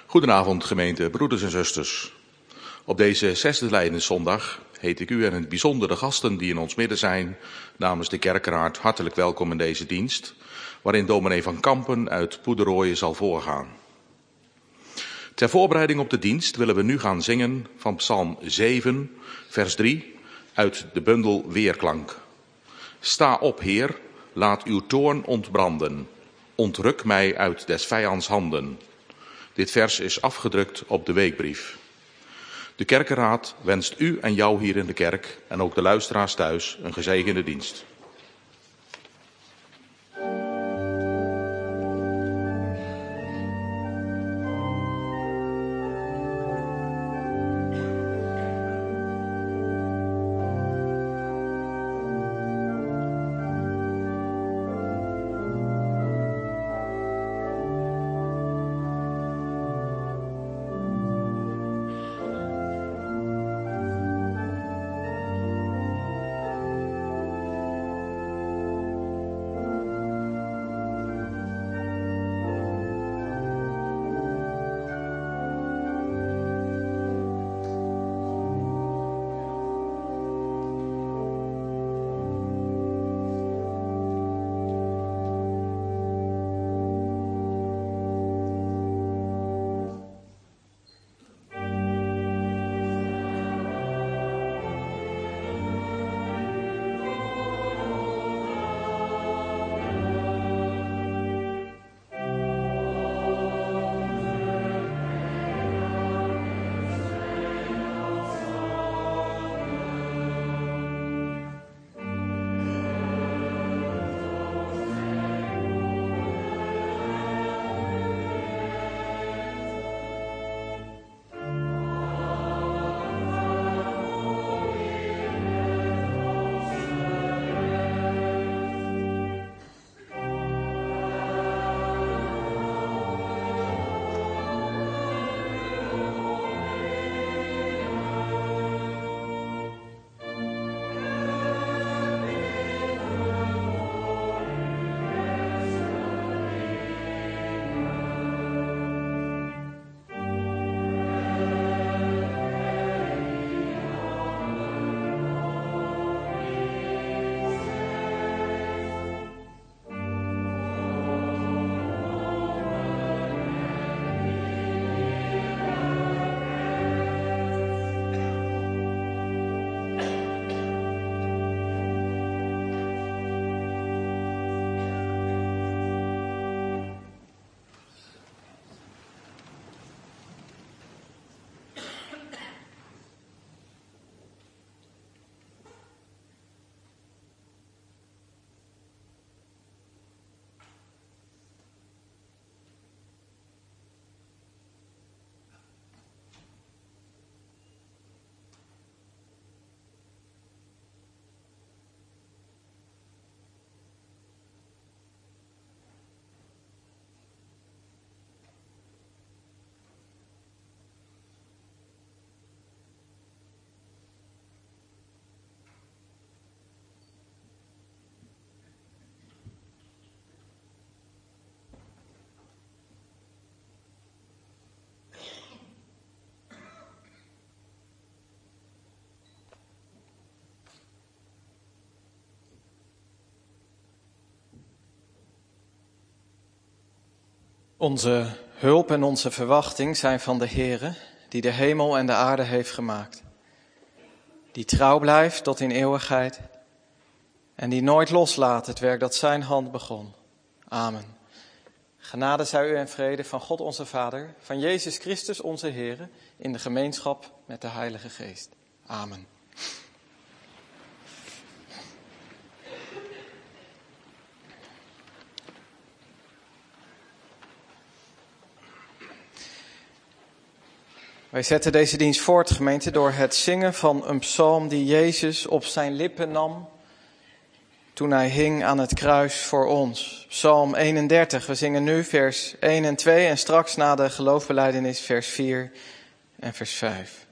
Goedenavond gemeente, broeders en zusters. Op deze 6e Lijdenszondag heet ik u en in het bijzonder de gasten die in ons midden zijn namens de kerkeraad hartelijk welkom in deze dienst, waarin dominee van Kampen uit Poederooien zal voorgaan. Ter voorbereiding op de dienst willen we nu gaan zingen van Psalm 7, vers 3 uit de bundel Weerklank. Sta op, Heer, laat uw toorn ontbranden, ontruk mij uit des vijands handen. Dit vers is afgedrukt op de weekbrief. De kerkenraad wenst u en jou hier in de kerk en ook de luisteraars thuis een gezegende dienst. Onze hulp en onze verwachting zijn van de Heere, die de hemel en de aarde heeft gemaakt. Die trouw blijft tot in eeuwigheid en die nooit loslaat het werk dat zijn hand begon. Amen. Genade zij u en vrede van God onze Vader, van Jezus Christus onze Heere, in de gemeenschap met de Heilige Geest. Amen. Wij zetten deze dienst voort, gemeente, door het zingen van een psalm die Jezus op zijn lippen nam toen hij hing aan het kruis voor ons. Psalm 31, we zingen nu vers 1 en 2 en straks na de geloofsbelijdenis vers 4 en vers 5.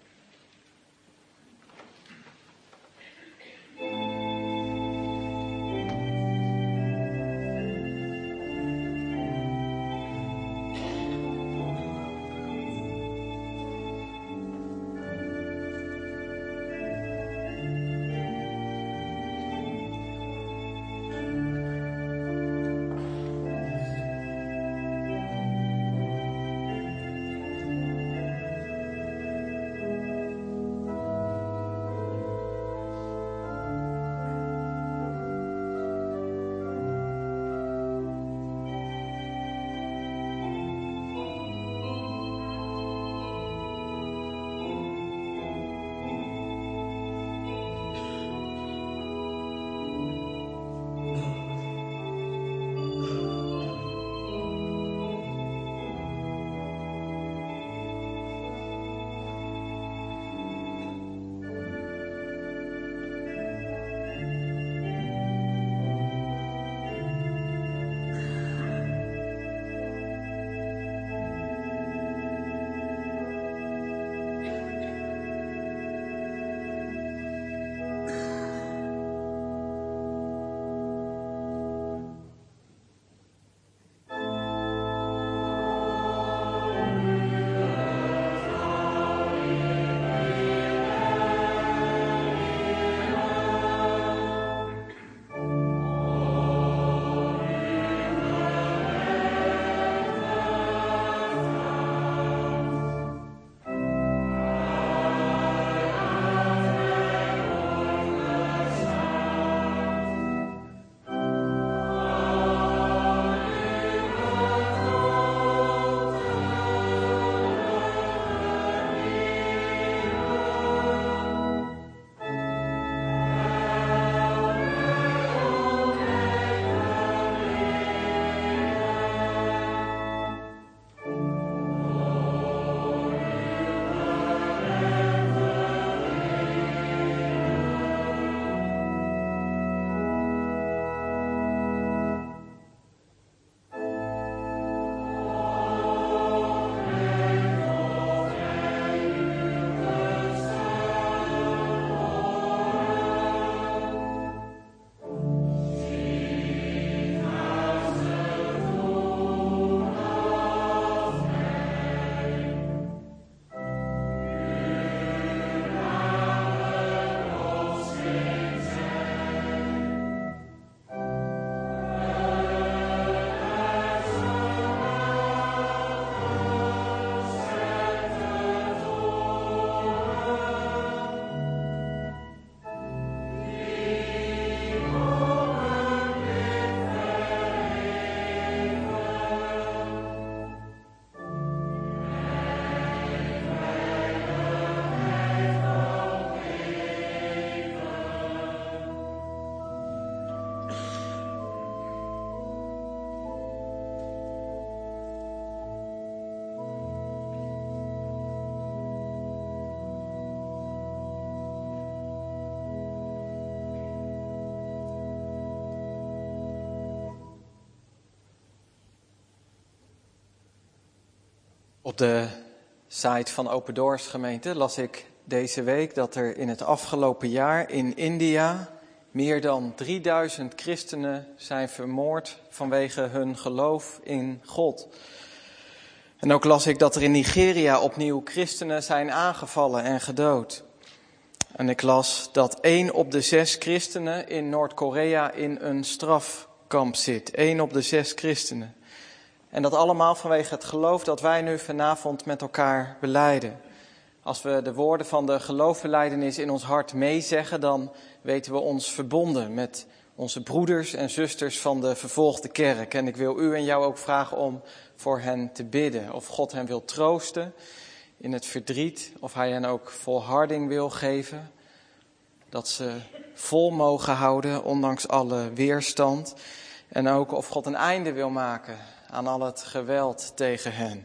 Op de site van Open Doors gemeente las ik deze week dat er in het afgelopen jaar in India meer dan 3000 christenen zijn vermoord vanwege hun geloof in God. En ook las ik dat er in Nigeria opnieuw christenen zijn aangevallen en gedood. En ik las dat 1 op de 6 christenen in Noord-Korea in een strafkamp zit. 1 op de 6 christenen. En dat allemaal vanwege het geloof dat wij nu vanavond met elkaar belijden. Als we de woorden van de geloofsbelijdenis in ons hart meezeggen, dan weten we ons verbonden met onze broeders en zusters van de vervolgde kerk. En ik wil u en jou ook vragen om voor hen te bidden. Of God hen wil troosten in het verdriet, of hij hen ook volharding wil geven. Dat ze vol mogen houden, ondanks alle weerstand. En ook of God een einde wil maken aan al het geweld tegen hen.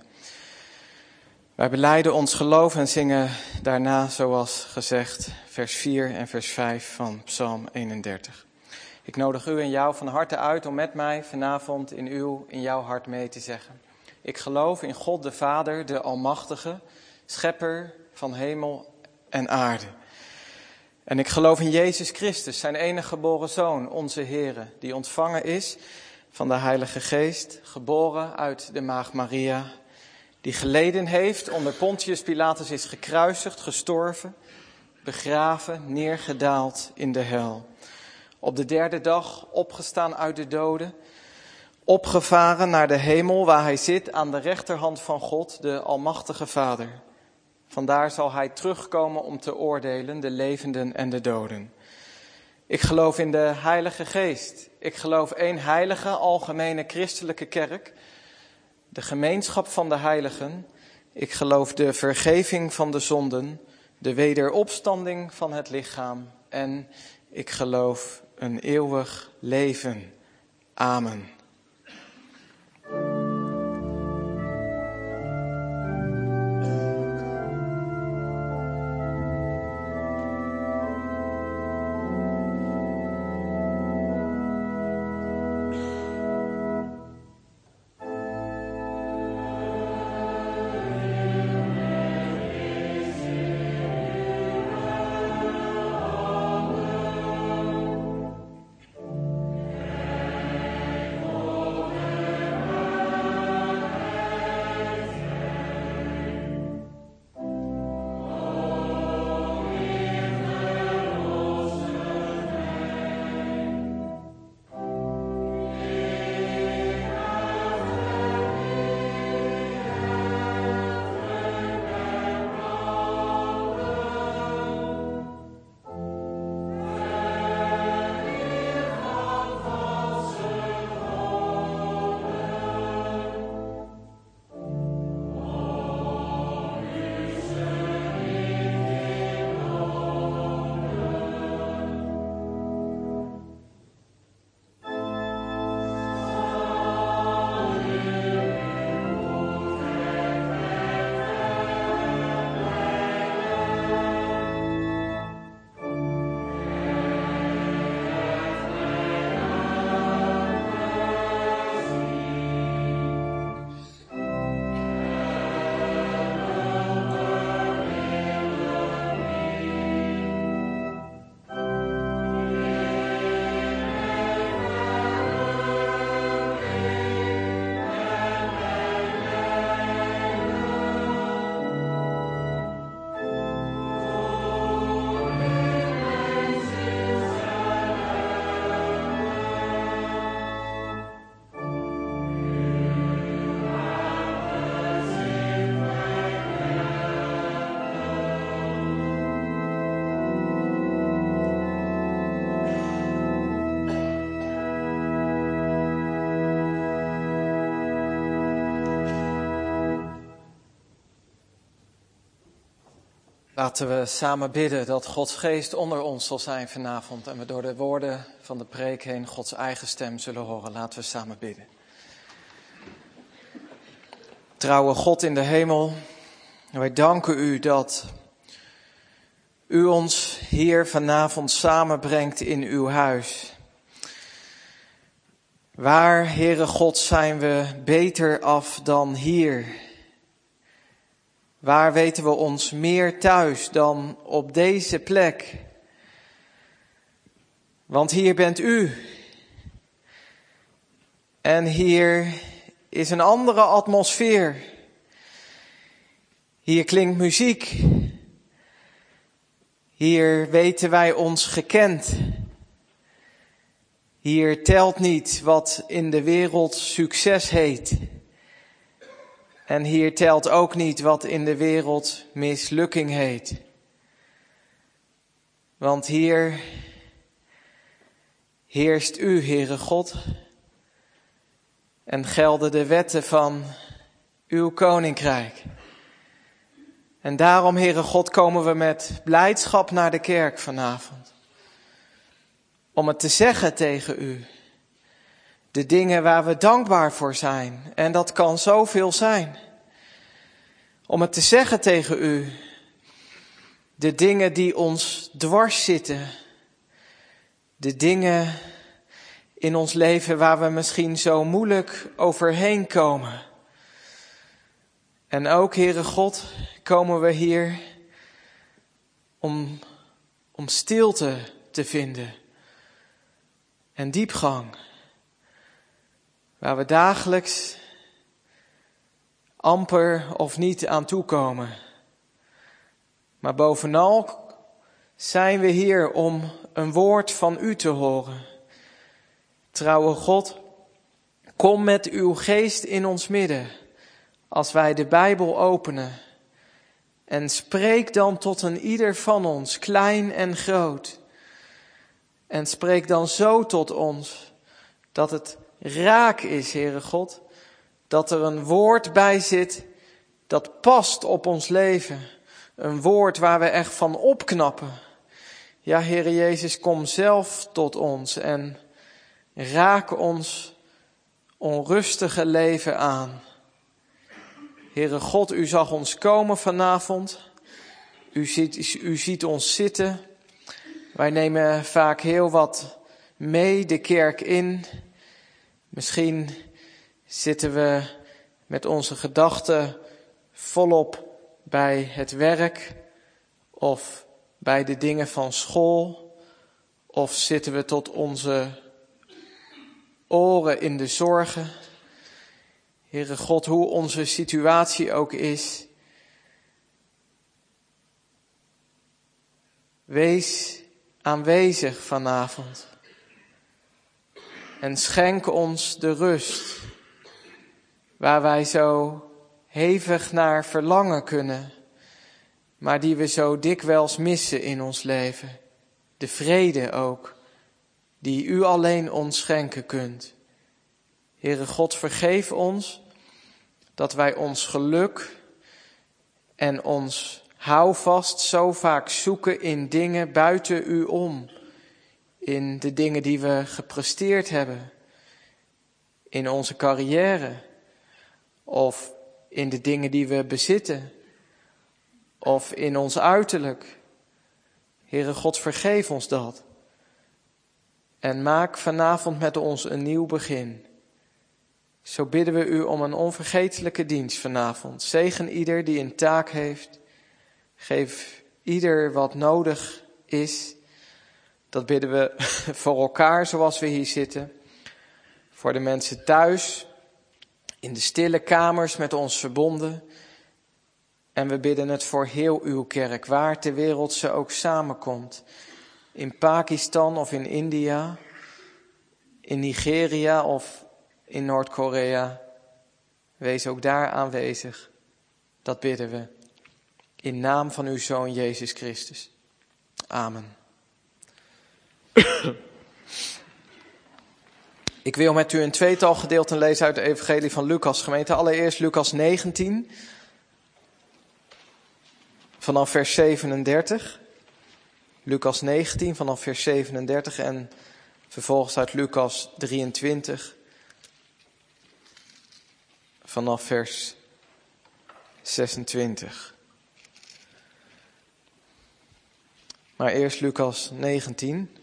Wij belijden ons geloof en zingen daarna, zoals gezegd, vers 4 en vers 5 van Psalm 31. Ik nodig u en jou van harte uit om met mij vanavond in jouw hart mee te zeggen. Ik geloof in God de Vader, de Almachtige, schepper van hemel en aarde. En ik geloof in Jezus Christus, zijn enige geboren Zoon, onze Heere, die ontvangen is van de Heilige Geest, geboren uit de Maagd Maria, die geleden heeft, onder Pontius Pilatus is gekruisigd, gestorven, begraven, neergedaald in de hel. Op de 3e dag opgestaan uit de doden, opgevaren naar de hemel waar hij zit aan de rechterhand van God, de Almachtige Vader. Vandaar zal hij terugkomen om te oordelen, de levenden en de doden. Ik geloof in de Heilige Geest. Ik geloof één heilige, algemene christelijke kerk, de gemeenschap van de heiligen. Ik geloof de vergeving van de zonden, de wederopstanding van het lichaam en ik geloof een eeuwig leven. Amen. Laten we samen bidden dat Gods geest onder ons zal zijn vanavond en we door de woorden van de preek heen Gods eigen stem zullen horen. Laten we samen bidden. Trouwe God in de hemel, wij danken u dat u ons hier vanavond samenbrengt in uw huis. Waar, Heere God, zijn we beter af dan hier? Waar weten we ons meer thuis dan op deze plek? Want hier bent u. En hier is een andere atmosfeer. Hier klinkt muziek. Hier weten wij ons gekend. Hier telt niet wat in de wereld succes heet. En hier telt ook niet wat in de wereld mislukking heet. Want hier heerst u, Heere God, en gelden de wetten van uw koninkrijk. En daarom, Heere God, komen we met blijdschap naar de kerk vanavond. Om het te zeggen tegen u. De dingen waar we dankbaar voor zijn. En dat kan zoveel zijn. Om het te zeggen tegen u. De dingen die ons dwars zitten. De dingen in ons leven waar we misschien zo moeilijk overheen komen. En ook, Heere God, komen we hier om stilte te vinden. En diepgang. Waar we dagelijks amper of niet aan toekomen. Maar bovenal zijn we hier om een woord van u te horen. Trouwe God, kom met uw geest in ons midden als wij de Bijbel openen. En spreek dan tot een ieder van ons, klein en groot. En spreek dan zo tot ons dat het raak is, Heere God. Dat er een woord bij zit dat past op ons leven. Een woord waar we echt van opknappen. Ja, Heere Jezus, kom zelf tot ons en raak ons onrustige leven aan. Heere God, u zag ons komen vanavond. U ziet ons zitten. Wij nemen vaak heel wat mee de kerk in. Misschien zitten we met onze gedachten volop bij het werk of bij de dingen van school. Of zitten we tot onze oren in de zorgen. Heere God, hoe onze situatie ook is. Wees aanwezig vanavond. En schenk ons de rust. Waar wij zo hevig naar verlangen kunnen. Maar die we zo dikwijls missen in ons leven. De vrede ook. Die u alleen ons schenken kunt. Heere God, vergeef ons dat wij ons geluk en ons houvast zo vaak zoeken in dingen buiten u om. In de dingen die we gepresteerd hebben. In onze carrière. Of in de dingen die we bezitten. Of in ons uiterlijk. Heere God, vergeef ons dat. En maak vanavond met ons een nieuw begin. Zo bidden we u om een onvergetelijke dienst vanavond. Zegen ieder die een taak heeft. Geef ieder wat nodig is. Dat bidden we voor elkaar zoals we hier zitten. Voor de mensen thuis. In de stille kamers met ons verbonden. En we bidden het voor heel uw kerk. Waar ter wereld ze ook samenkomt. In Pakistan of in India. In Nigeria of in Noord-Korea. Wees ook daar aanwezig. Dat bidden we. In naam van uw Zoon Jezus Christus. Amen. Ik wil met u een tweetal gedeelten lezen uit de evangelie van Lucas, gemeente. Allereerst Lucas 19, vanaf vers 37. Lucas 19, vanaf vers 37 en vervolgens uit Lucas 23, vanaf vers 26. Maar eerst Lucas 19,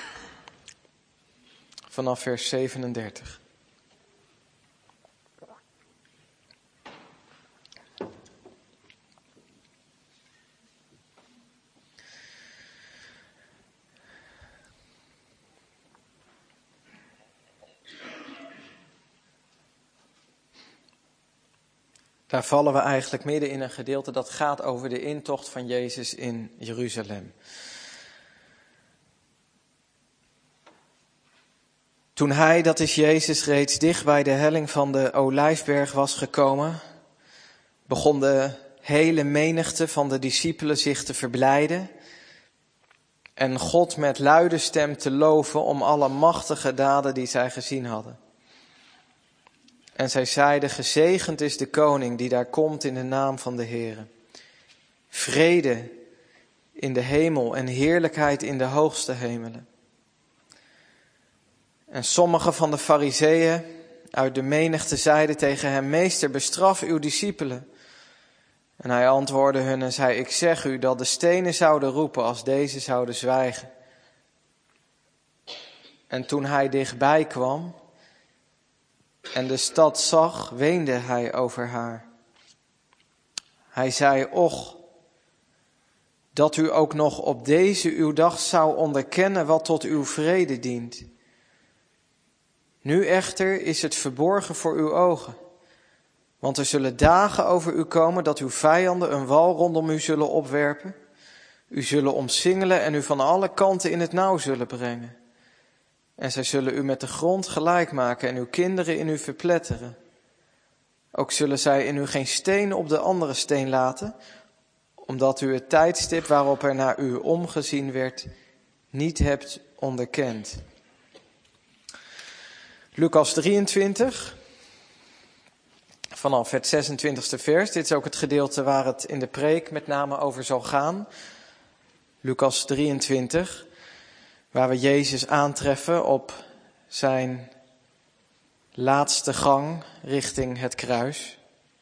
vanaf vers 37. Daar vallen we eigenlijk midden in een gedeelte dat gaat over de intocht van Jezus in Jeruzalem. Toen hij, dat is Jezus, reeds dicht bij de helling van de Olijfberg was gekomen, begon de hele menigte van de discipelen zich te verblijden en God met luide stem te loven om alle machtige daden die zij gezien hadden. En zij zeiden, gezegend is de koning die daar komt in de naam van de Heere. Vrede in de hemel en heerlijkheid in de hoogste hemelen. En sommige van de Farizeeën uit de menigte zeiden tegen hem, meester, bestraf uw discipelen. En hij antwoordde hun en zei, ik zeg u dat de stenen zouden roepen als deze zouden zwijgen. En toen hij dichtbij kwam en de stad zag, weende hij over haar. Hij zei, och, dat u ook nog op deze uw dag zou onderkennen wat tot uw vrede dient. Nu echter is het verborgen voor uw ogen. Want er zullen dagen over u komen dat uw vijanden een wal rondom u zullen opwerpen. U zullen omsingelen en u van alle kanten in het nauw zullen brengen. En zij zullen u met de grond gelijk maken en uw kinderen in u verpletteren. Ook zullen zij in u geen steen op de andere steen laten, omdat u het tijdstip waarop er naar u omgezien werd, niet hebt onderkend. Lucas 23, vanaf het 26e vers. Dit is ook het gedeelte waar het in de preek met name over zal gaan. Lucas 23, waar we Jezus aantreffen op zijn laatste gang richting het kruis.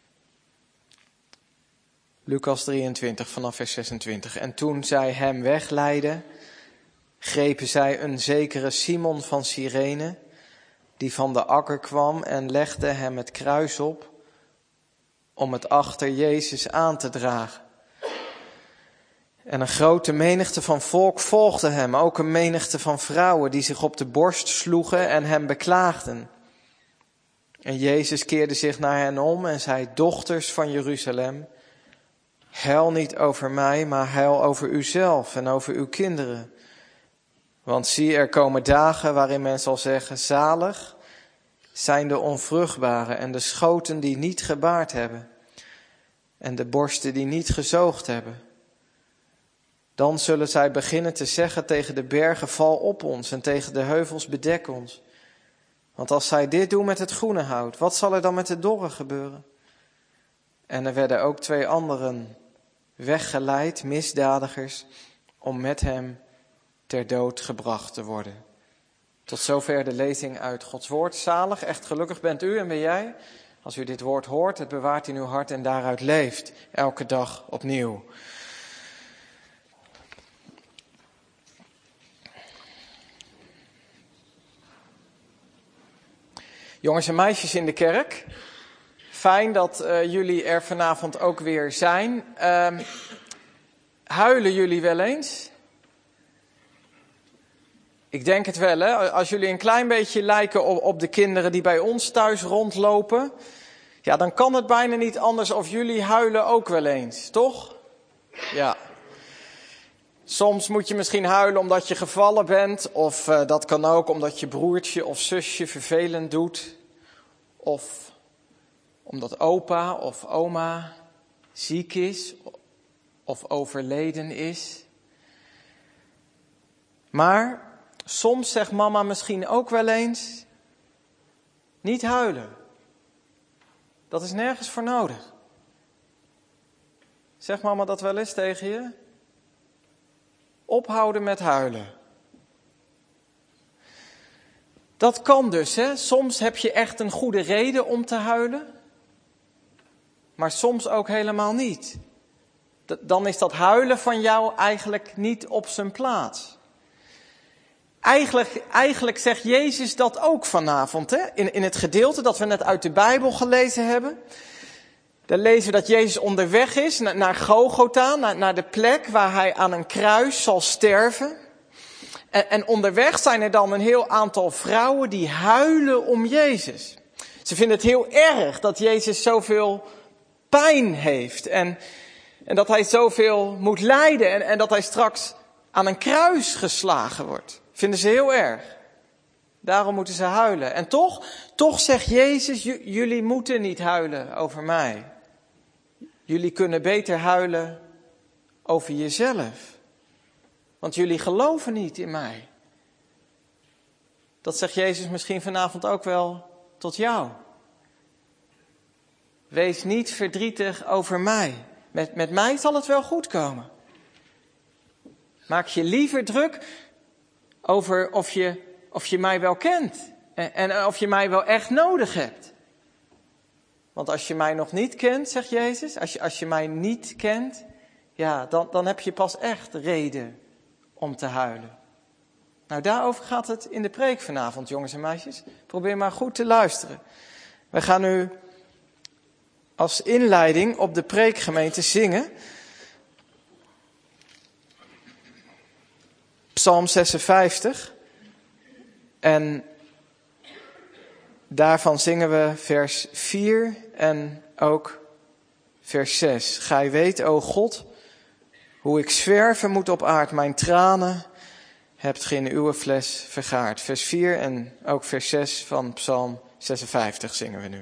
Lucas 23, vanaf vers 26. En toen zij hem wegleidden, grepen zij een zekere Simon van Cyrene, die van de akker kwam, en legde hem het kruis op om het achter Jezus aan te dragen. En een grote menigte van volk volgde hem, ook een menigte van vrouwen die zich op de borst sloegen en hem beklaagden. En Jezus keerde zich naar hen om en zei, dochters van Jeruzalem, huil niet over mij, maar huil over uzelf en over uw kinderen. Want zie, er komen dagen waarin men zal zeggen, zalig zijn de onvruchtbare en de schoten die niet gebaard hebben en de borsten die niet gezoogd hebben. Dan zullen zij beginnen te zeggen tegen de bergen, val op ons, en tegen de heuvels, bedek ons. Want als zij dit doen met het groene hout, wat zal er dan met het dorre gebeuren? En er werden ook 2 anderen weggeleid, misdadigers, om met hem ter dood gebracht te worden. Tot zover de lezing uit Gods woord. Zalig, echt gelukkig bent u en ben jij, als u dit woord hoort, het bewaart in uw hart en daaruit leeft, elke dag opnieuw. Jongens en meisjes in de kerk, fijn dat jullie er vanavond ook weer zijn. Huilen jullie wel eens? Ik denk het wel, hè? Als jullie een klein beetje lijken op de kinderen die bij ons thuis rondlopen, ja, dan kan het bijna niet anders of jullie huilen ook wel eens, toch? Ja. Soms moet je misschien huilen omdat je gevallen bent, of dat kan ook omdat je broertje of zusje vervelend doet, of omdat opa of oma ziek is of overleden is. Maar soms zegt mama misschien ook wel eens, niet huilen. Dat is nergens voor nodig. Zegt mama dat wel eens tegen je? Ophouden met huilen. Dat kan dus, hè. Soms heb je echt een goede reden om te huilen. Maar soms ook helemaal niet. Dan is dat huilen van jou eigenlijk niet op zijn plaats. Eigenlijk zegt Jezus dat ook vanavond, hè? In het gedeelte dat we net uit de Bijbel gelezen hebben. Daar lezen we dat Jezus onderweg is naar Golgotha, naar de plek waar hij aan een kruis zal sterven. En onderweg zijn er dan een heel aantal vrouwen die huilen om Jezus. Ze vinden het heel erg dat Jezus zoveel pijn heeft en dat hij zoveel moet lijden en dat hij straks aan een kruis geslagen wordt. Vinden ze heel erg. Daarom moeten ze huilen. En toch zegt Jezus, jullie moeten niet huilen over mij. Jullie kunnen beter huilen over jezelf. Want jullie geloven niet in mij. Dat zegt Jezus misschien vanavond ook wel tot jou. Wees niet verdrietig over mij. Met mij zal het wel goed komen. Maak je liever druk over of je mij wel kent. En of je mij wel echt nodig hebt. Want als je mij nog niet kent, zegt Jezus, als je mij niet kent, ja, dan heb je pas echt reden om te huilen. Nou, daarover gaat het in de preek vanavond, jongens en meisjes. Probeer maar goed te luisteren. We gaan nu als inleiding op de preekgemeente zingen. Psalm 56. En daarvan zingen we vers 4 en ook vers 6. Gij weet, o God, hoe ik zwerven moet op aard. Mijn tranen hebt ge in uw fles vergaard. Vers 4 en ook vers 6 van Psalm 56 zingen we nu.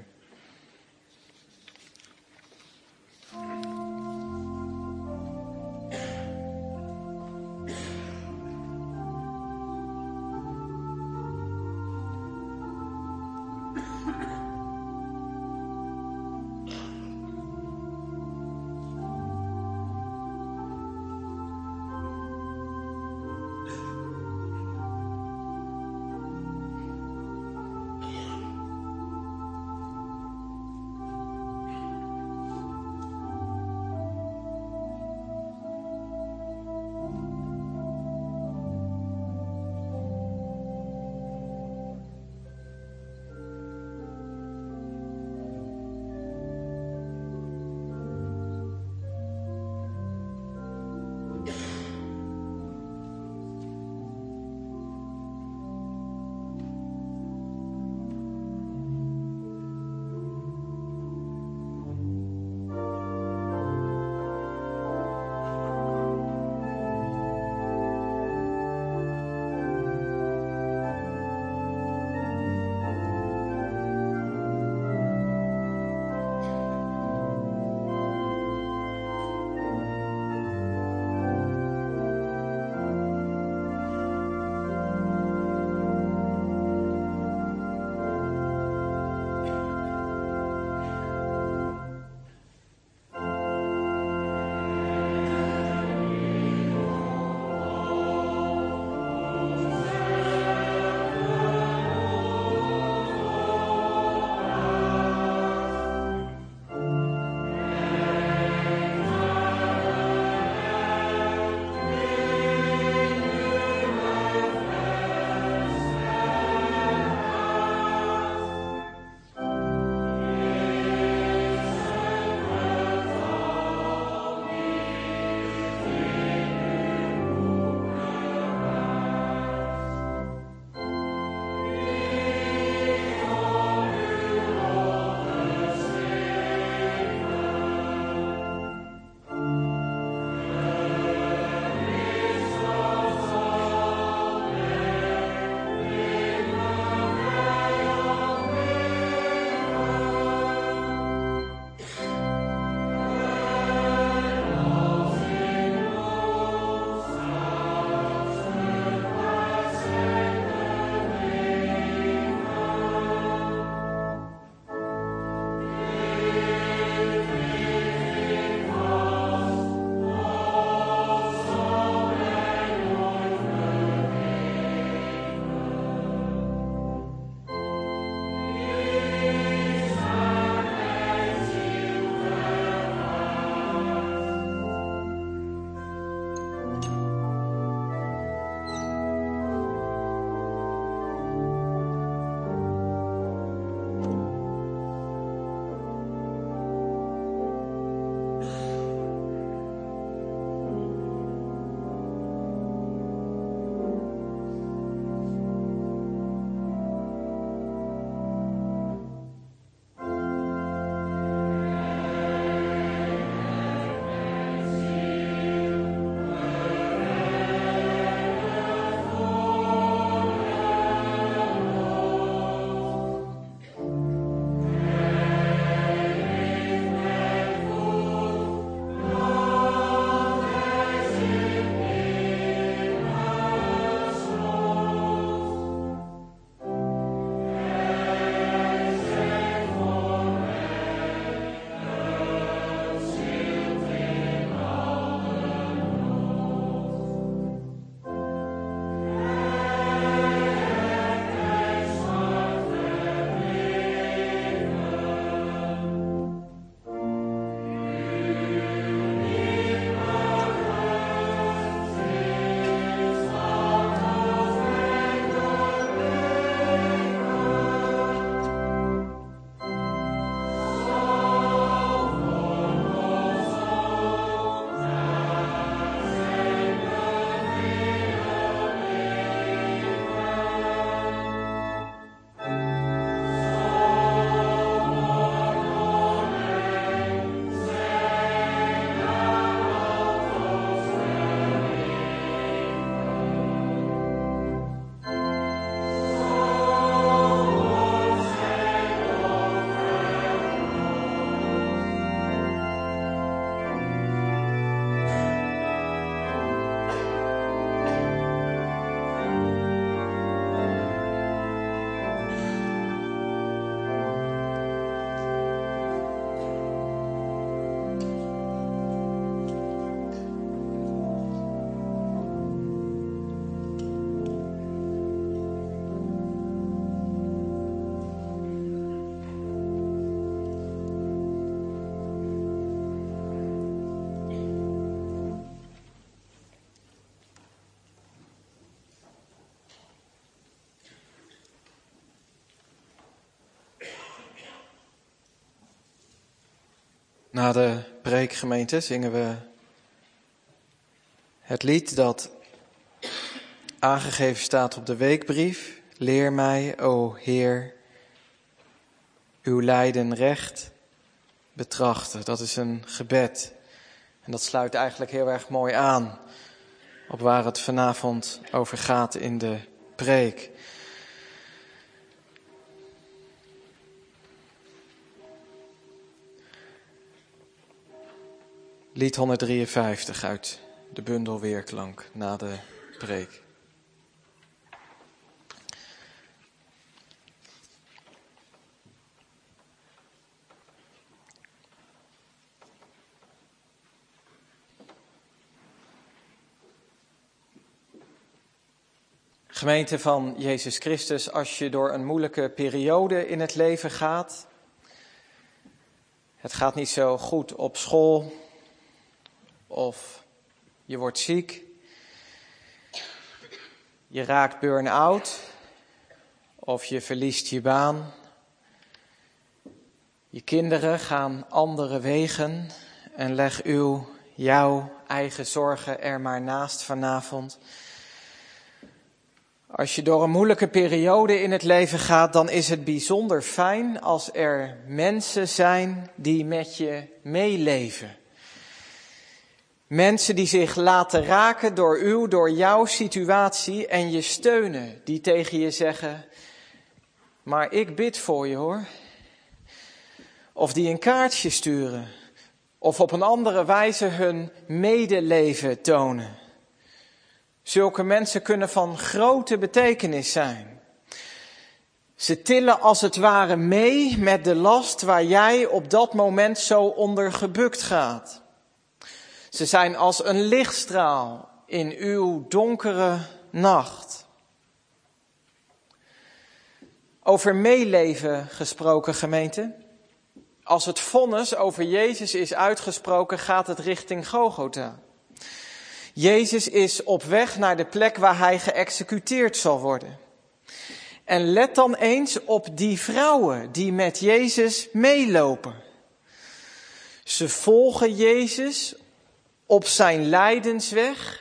Na de preekgemeente zingen we het lied dat aangegeven staat op de weekbrief. Leer mij, o Heer, uw lijden recht betrachten. Dat is een gebed. En dat sluit eigenlijk heel erg mooi aan op waar het vanavond over gaat in de preek. Lied 153 uit de bundel Weerklank na de preek. Gemeente van Jezus Christus, als je door een moeilijke periode in het leven gaat, het gaat niet zo goed op school, of je wordt ziek, je raakt burn-out, of je verliest je baan, je kinderen gaan andere wegen en leg jouw eigen zorgen er maar naast vanavond. Als je door een moeilijke periode in het leven gaat, dan is het bijzonder fijn als er mensen zijn die met je meeleven. Mensen die zich laten raken door jouw situatie en je steunen. Die tegen je zeggen, maar ik bid voor je hoor. Of die een kaartje sturen. Of op een andere wijze hun medeleven tonen. Zulke mensen kunnen van grote betekenis zijn. Ze tillen als het ware mee met de last waar jij op dat moment zo onder gebukt gaat. Ze zijn als een lichtstraal in uw donkere nacht. Over meeleven gesproken, gemeente. Als het vonnis over Jezus is uitgesproken, gaat het richting Golgotha. Jezus is op weg naar de plek waar hij geëxecuteerd zal worden. En let dan eens op die vrouwen die met Jezus meelopen. Ze volgen Jezus op zijn lijdensweg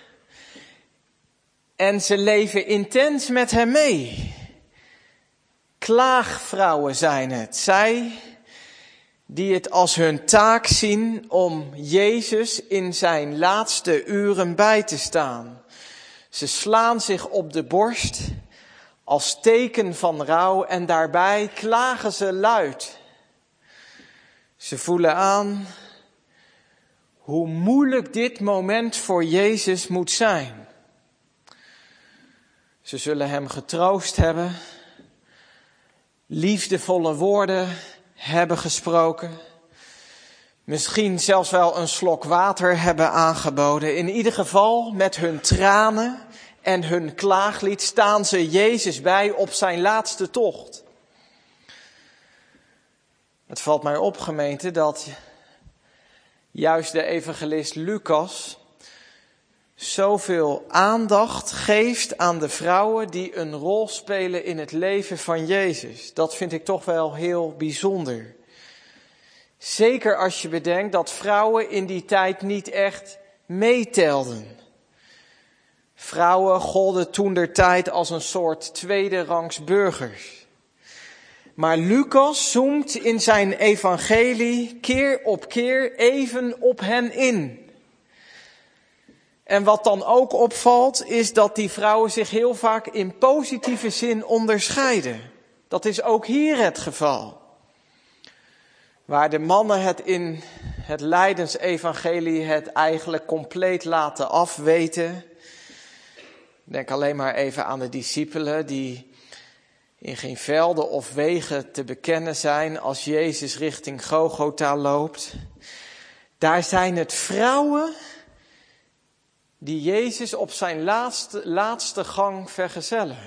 en ze leven intens met hem mee. Klaagvrouwen zijn het, zij die het als hun taak zien om Jezus in zijn laatste uren bij te staan. Ze slaan zich op de borst als teken van rouw en daarbij klagen ze luid. Ze voelen aan hoe moeilijk dit moment voor Jezus moet zijn. Ze zullen hem getroost hebben, liefdevolle woorden hebben gesproken, misschien zelfs wel een slok water hebben aangeboden. In ieder geval met hun tranen en hun klaaglied staan ze Jezus bij op zijn laatste tocht. Het valt mij op, gemeente, dat juist de evangelist Lucas zoveel aandacht geeft aan de vrouwen die een rol spelen in het leven van Jezus. Dat vind ik toch wel heel bijzonder. Zeker als je bedenkt dat vrouwen in die tijd niet echt meetelden. Vrouwen golden toentertijd als een soort tweederangs burgers. Maar Lucas zoomt in zijn evangelie keer op keer even op hen in. En wat dan ook opvalt, is dat die vrouwen zich heel vaak in positieve zin onderscheiden. Dat is ook hier het geval. Waar de mannen het in het lijdensevangelie het eigenlijk compleet laten afweten. Denk alleen maar even aan de discipelen die in geen velden of wegen te bekennen zijn als Jezus richting Golgotha loopt. Daar zijn het vrouwen die Jezus op zijn laatste gang vergezellen.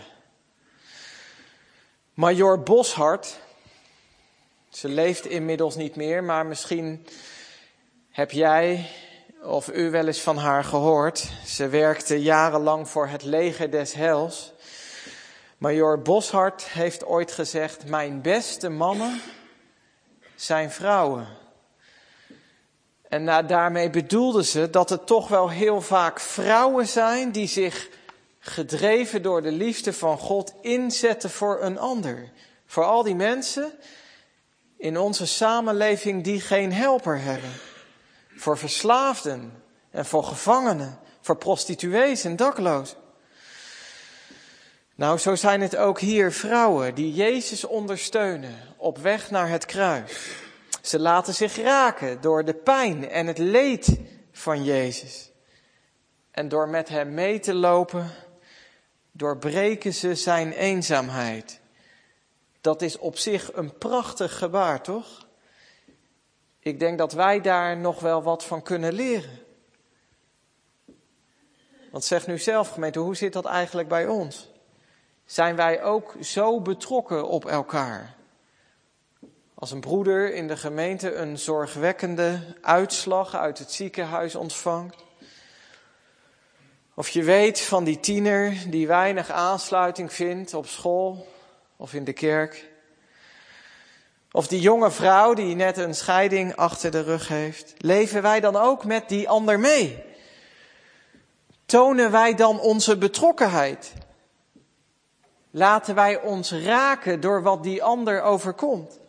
Majoor Boshart, ze leeft inmiddels niet meer, maar misschien heb jij of u wel eens van haar gehoord. Ze werkte jarenlang voor het leger des heils. Majoor Boshart heeft ooit gezegd, mijn beste mannen zijn vrouwen. En daarmee bedoelden ze dat het toch wel heel vaak vrouwen zijn die zich gedreven door de liefde van God inzetten voor een ander. Voor al die mensen in onze samenleving die geen helper hebben. Voor verslaafden en voor gevangenen, voor prostituees en daklozen. Nou, zo zijn het ook hier vrouwen die Jezus ondersteunen op weg naar het kruis. Ze laten zich raken door de pijn en het leed van Jezus. En door met hem mee te lopen, doorbreken ze zijn eenzaamheid. Dat is op zich een prachtig gebaar, toch? Ik denk dat wij daar nog wel wat van kunnen leren. Want zeg nu zelf, gemeente, hoe zit dat eigenlijk bij ons? Zijn wij ook zo betrokken op elkaar? Als een broeder in de gemeente een zorgwekkende uitslag uit het ziekenhuis ontvangt. Of je weet van die tiener die weinig aansluiting vindt op school of in de kerk. Of die jonge vrouw die net een scheiding achter de rug heeft. Leven wij dan ook met die ander mee? Tonen wij dan onze betrokkenheid? Laten wij ons raken door wat die ander overkomt?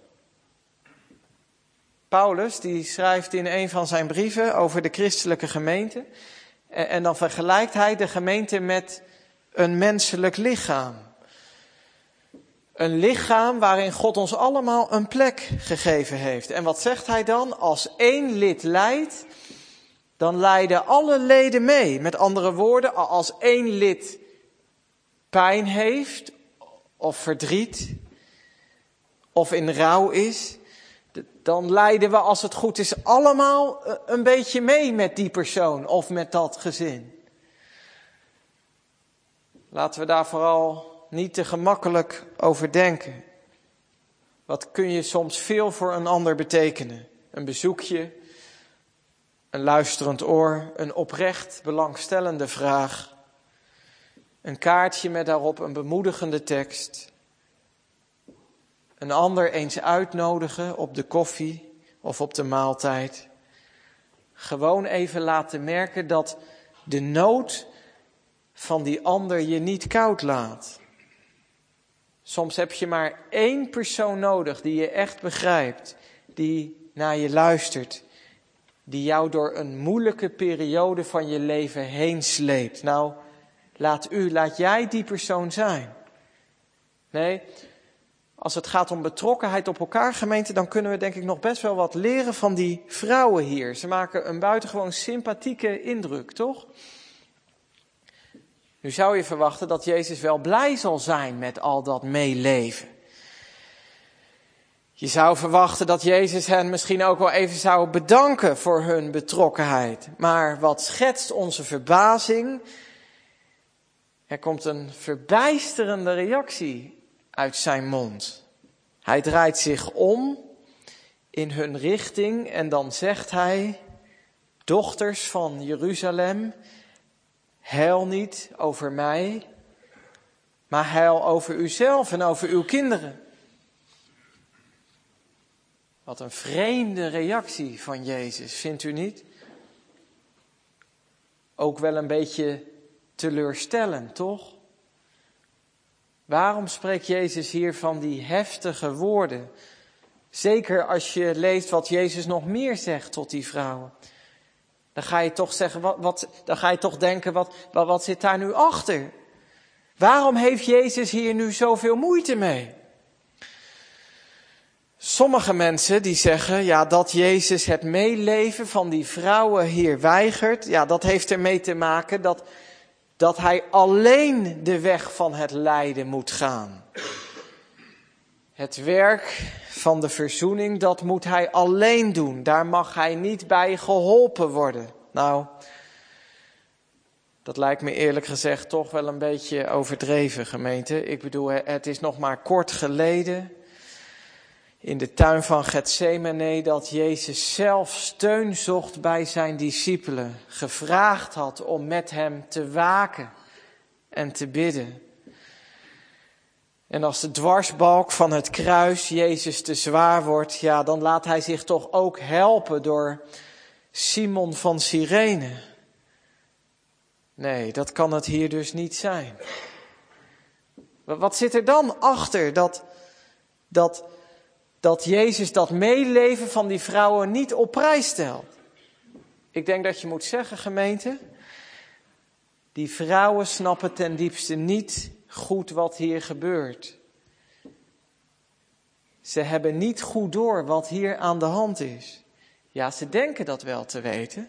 Paulus die schrijft in een van zijn brieven over de christelijke gemeente. En dan vergelijkt hij de gemeente met een menselijk lichaam. Een lichaam waarin God ons allemaal een plek gegeven heeft. En wat zegt hij dan? Als één lid lijdt, dan lijden alle leden mee. Met andere woorden, als één lid pijn heeft of verdriet of in rouw is, dan lijden we, als het goed is, allemaal een beetje mee met die persoon of met dat gezin. Laten we daar vooral niet te gemakkelijk over denken. Wat kun je soms veel voor een ander betekenen? Een bezoekje, een luisterend oor, een oprecht belangstellende vraag, een kaartje met daarop een bemoedigende tekst. Een ander eens uitnodigen op de koffie of op de maaltijd. Gewoon even laten merken dat de nood van die ander je niet koud laat. Soms heb je maar één persoon nodig die je echt begrijpt, die naar je luistert, die jou door een moeilijke periode van je leven heen sleept. Nou, laat jij die persoon zijn. Nee, als het gaat om betrokkenheid op elkaar, gemeente, dan kunnen we denk ik nog best wel wat leren van die vrouwen hier. Ze maken een buitengewoon sympathieke indruk, toch? Nu zou je verwachten dat Jezus wel blij zal zijn met al dat meeleven. Je zou verwachten dat Jezus hen misschien ook wel even zou bedanken voor hun betrokkenheid. Maar wat schetst onze verbazing? Er komt een verbijsterende reactie uit zijn mond. Hij draait zich om in hun richting en dan zegt hij: dochters van Jeruzalem, huil niet over mij, maar huil over uzelf en over uw kinderen. Wat een vreemde reactie van Jezus, vindt u niet? Ook wel een beetje teleurstellend, toch? Waarom spreekt Jezus hier van die heftige woorden? Zeker als je leest wat Jezus nog meer zegt tot die vrouwen. Dan ga je toch zeggen, dan ga je toch denken, wat zit daar nu achter? Waarom heeft Jezus hier nu zoveel moeite mee? Sommige mensen die zeggen, ja, dat Jezus het meeleven van die vrouwen hier weigert, ja, dat heeft ermee te maken dat hij alleen de weg van het lijden moet gaan. Het werk van de verzoening, dat moet hij alleen doen. Daar mag hij niet bij geholpen worden. Nou, dat lijkt me eerlijk gezegd toch wel een beetje overdreven, gemeente. Ik bedoel, het is nog maar kort geleden in de tuin van Getsemane dat Jezus zelf steun zocht bij zijn discipelen. Gevraagd had om met hem te waken en te bidden. En als de dwarsbalk van het kruis Jezus te zwaar wordt, ja, dan laat hij zich toch ook helpen door Simon van Cyrene. Nee, dat kan het hier dus niet zijn. Wat zit er dan achter dat Jezus dat medeleven van die vrouwen niet op prijs stelt? Ik denk dat je moet zeggen, gemeente, die vrouwen snappen ten diepste niet goed wat hier gebeurt. Ze hebben niet goed door wat hier aan de hand is. Ja, ze denken dat wel te weten.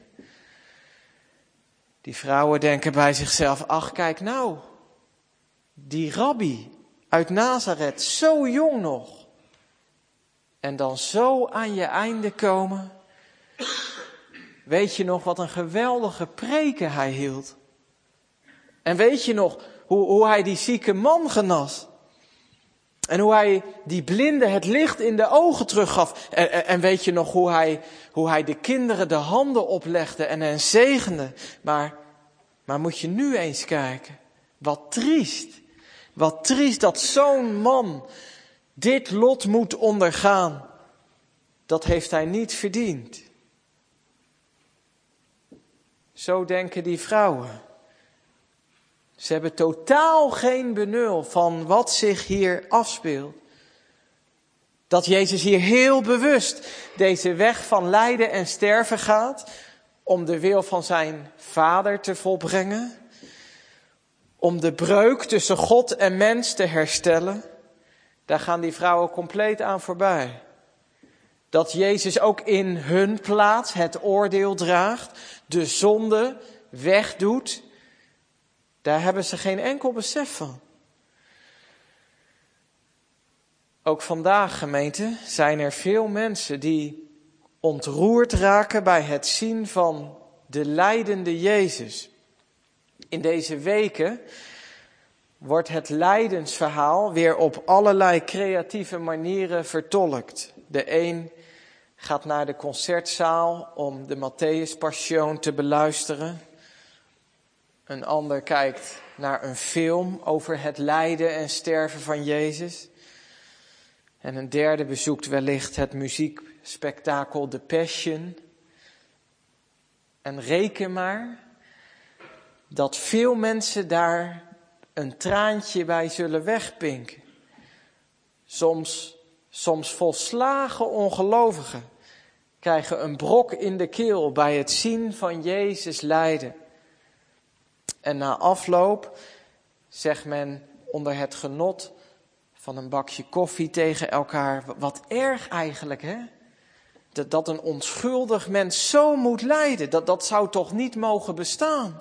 Die vrouwen denken bij zichzelf, ach kijk nou, die rabbi uit Nazareth, zo jong nog. En dan zo aan je einde komen. Weet je nog wat een geweldige preken hij hield? En weet je nog hoe hij die zieke man genas? En hoe hij die blinde het licht in de ogen teruggaf? En weet je nog hoe hij de kinderen de handen oplegde en hen zegende? Maar moet je nu eens kijken. Wat triest. Wat triest dat zo'n man dit lot moet ondergaan. Dat heeft hij niet verdiend. Zo denken die vrouwen. Ze hebben totaal geen benul van wat zich hier afspeelt. Dat Jezus hier heel bewust deze weg van lijden en sterven gaat om de wil van zijn Vader te volbrengen. Om de breuk tussen God en mens te herstellen. Daar gaan die vrouwen compleet aan voorbij. Dat Jezus ook in hun plaats het oordeel draagt, de zonde wegdoet. Daar hebben ze geen enkel besef van. Ook vandaag, gemeente, zijn er veel mensen die ontroerd raken bij het zien van de lijdende Jezus. In deze weken wordt het lijdensverhaal weer op allerlei creatieve manieren vertolkt. De een gaat naar de concertzaal om de Matthäus Passion te beluisteren. Een ander kijkt naar een film over het lijden en sterven van Jezus. En een derde bezoekt wellicht het muziekspektakel The Passion. En reken maar dat veel mensen daar een traantje bij zullen wegpinken. Soms volslagen ongelovigen krijgen een brok in de keel bij het zien van Jezus lijden. En na afloop zegt men onder het genot van een bakje koffie tegen elkaar, wat erg eigenlijk, hè? Dat een onschuldig mens zo moet lijden, dat zou toch niet mogen bestaan?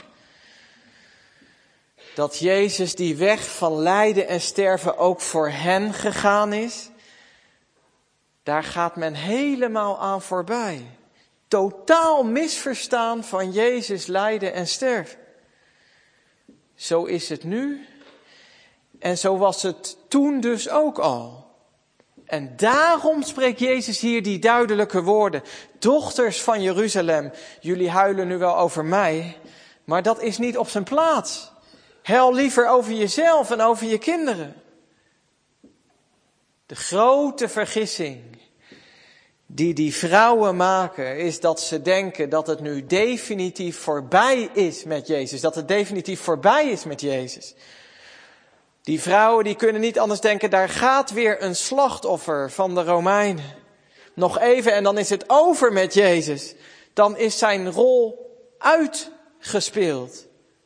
Dat Jezus die weg van lijden en sterven ook voor hen gegaan is, daar gaat men helemaal aan voorbij. Totaal misverstaan van Jezus lijden en sterven. Zo is het nu en zo was het toen dus ook al. En daarom spreekt Jezus hier die duidelijke woorden. Dochters van Jeruzalem, jullie huilen nu wel over mij, maar dat is niet op zijn plaats. Huil liever over jezelf en over je kinderen. De grote vergissing die vrouwen maken is dat ze denken dat het nu definitief voorbij is met Jezus. Dat het definitief voorbij is met Jezus. Die vrouwen die kunnen niet anders denken, daar gaat weer een slachtoffer van de Romeinen. Nog even en dan is het over met Jezus. Dan is zijn rol uitgespeeld.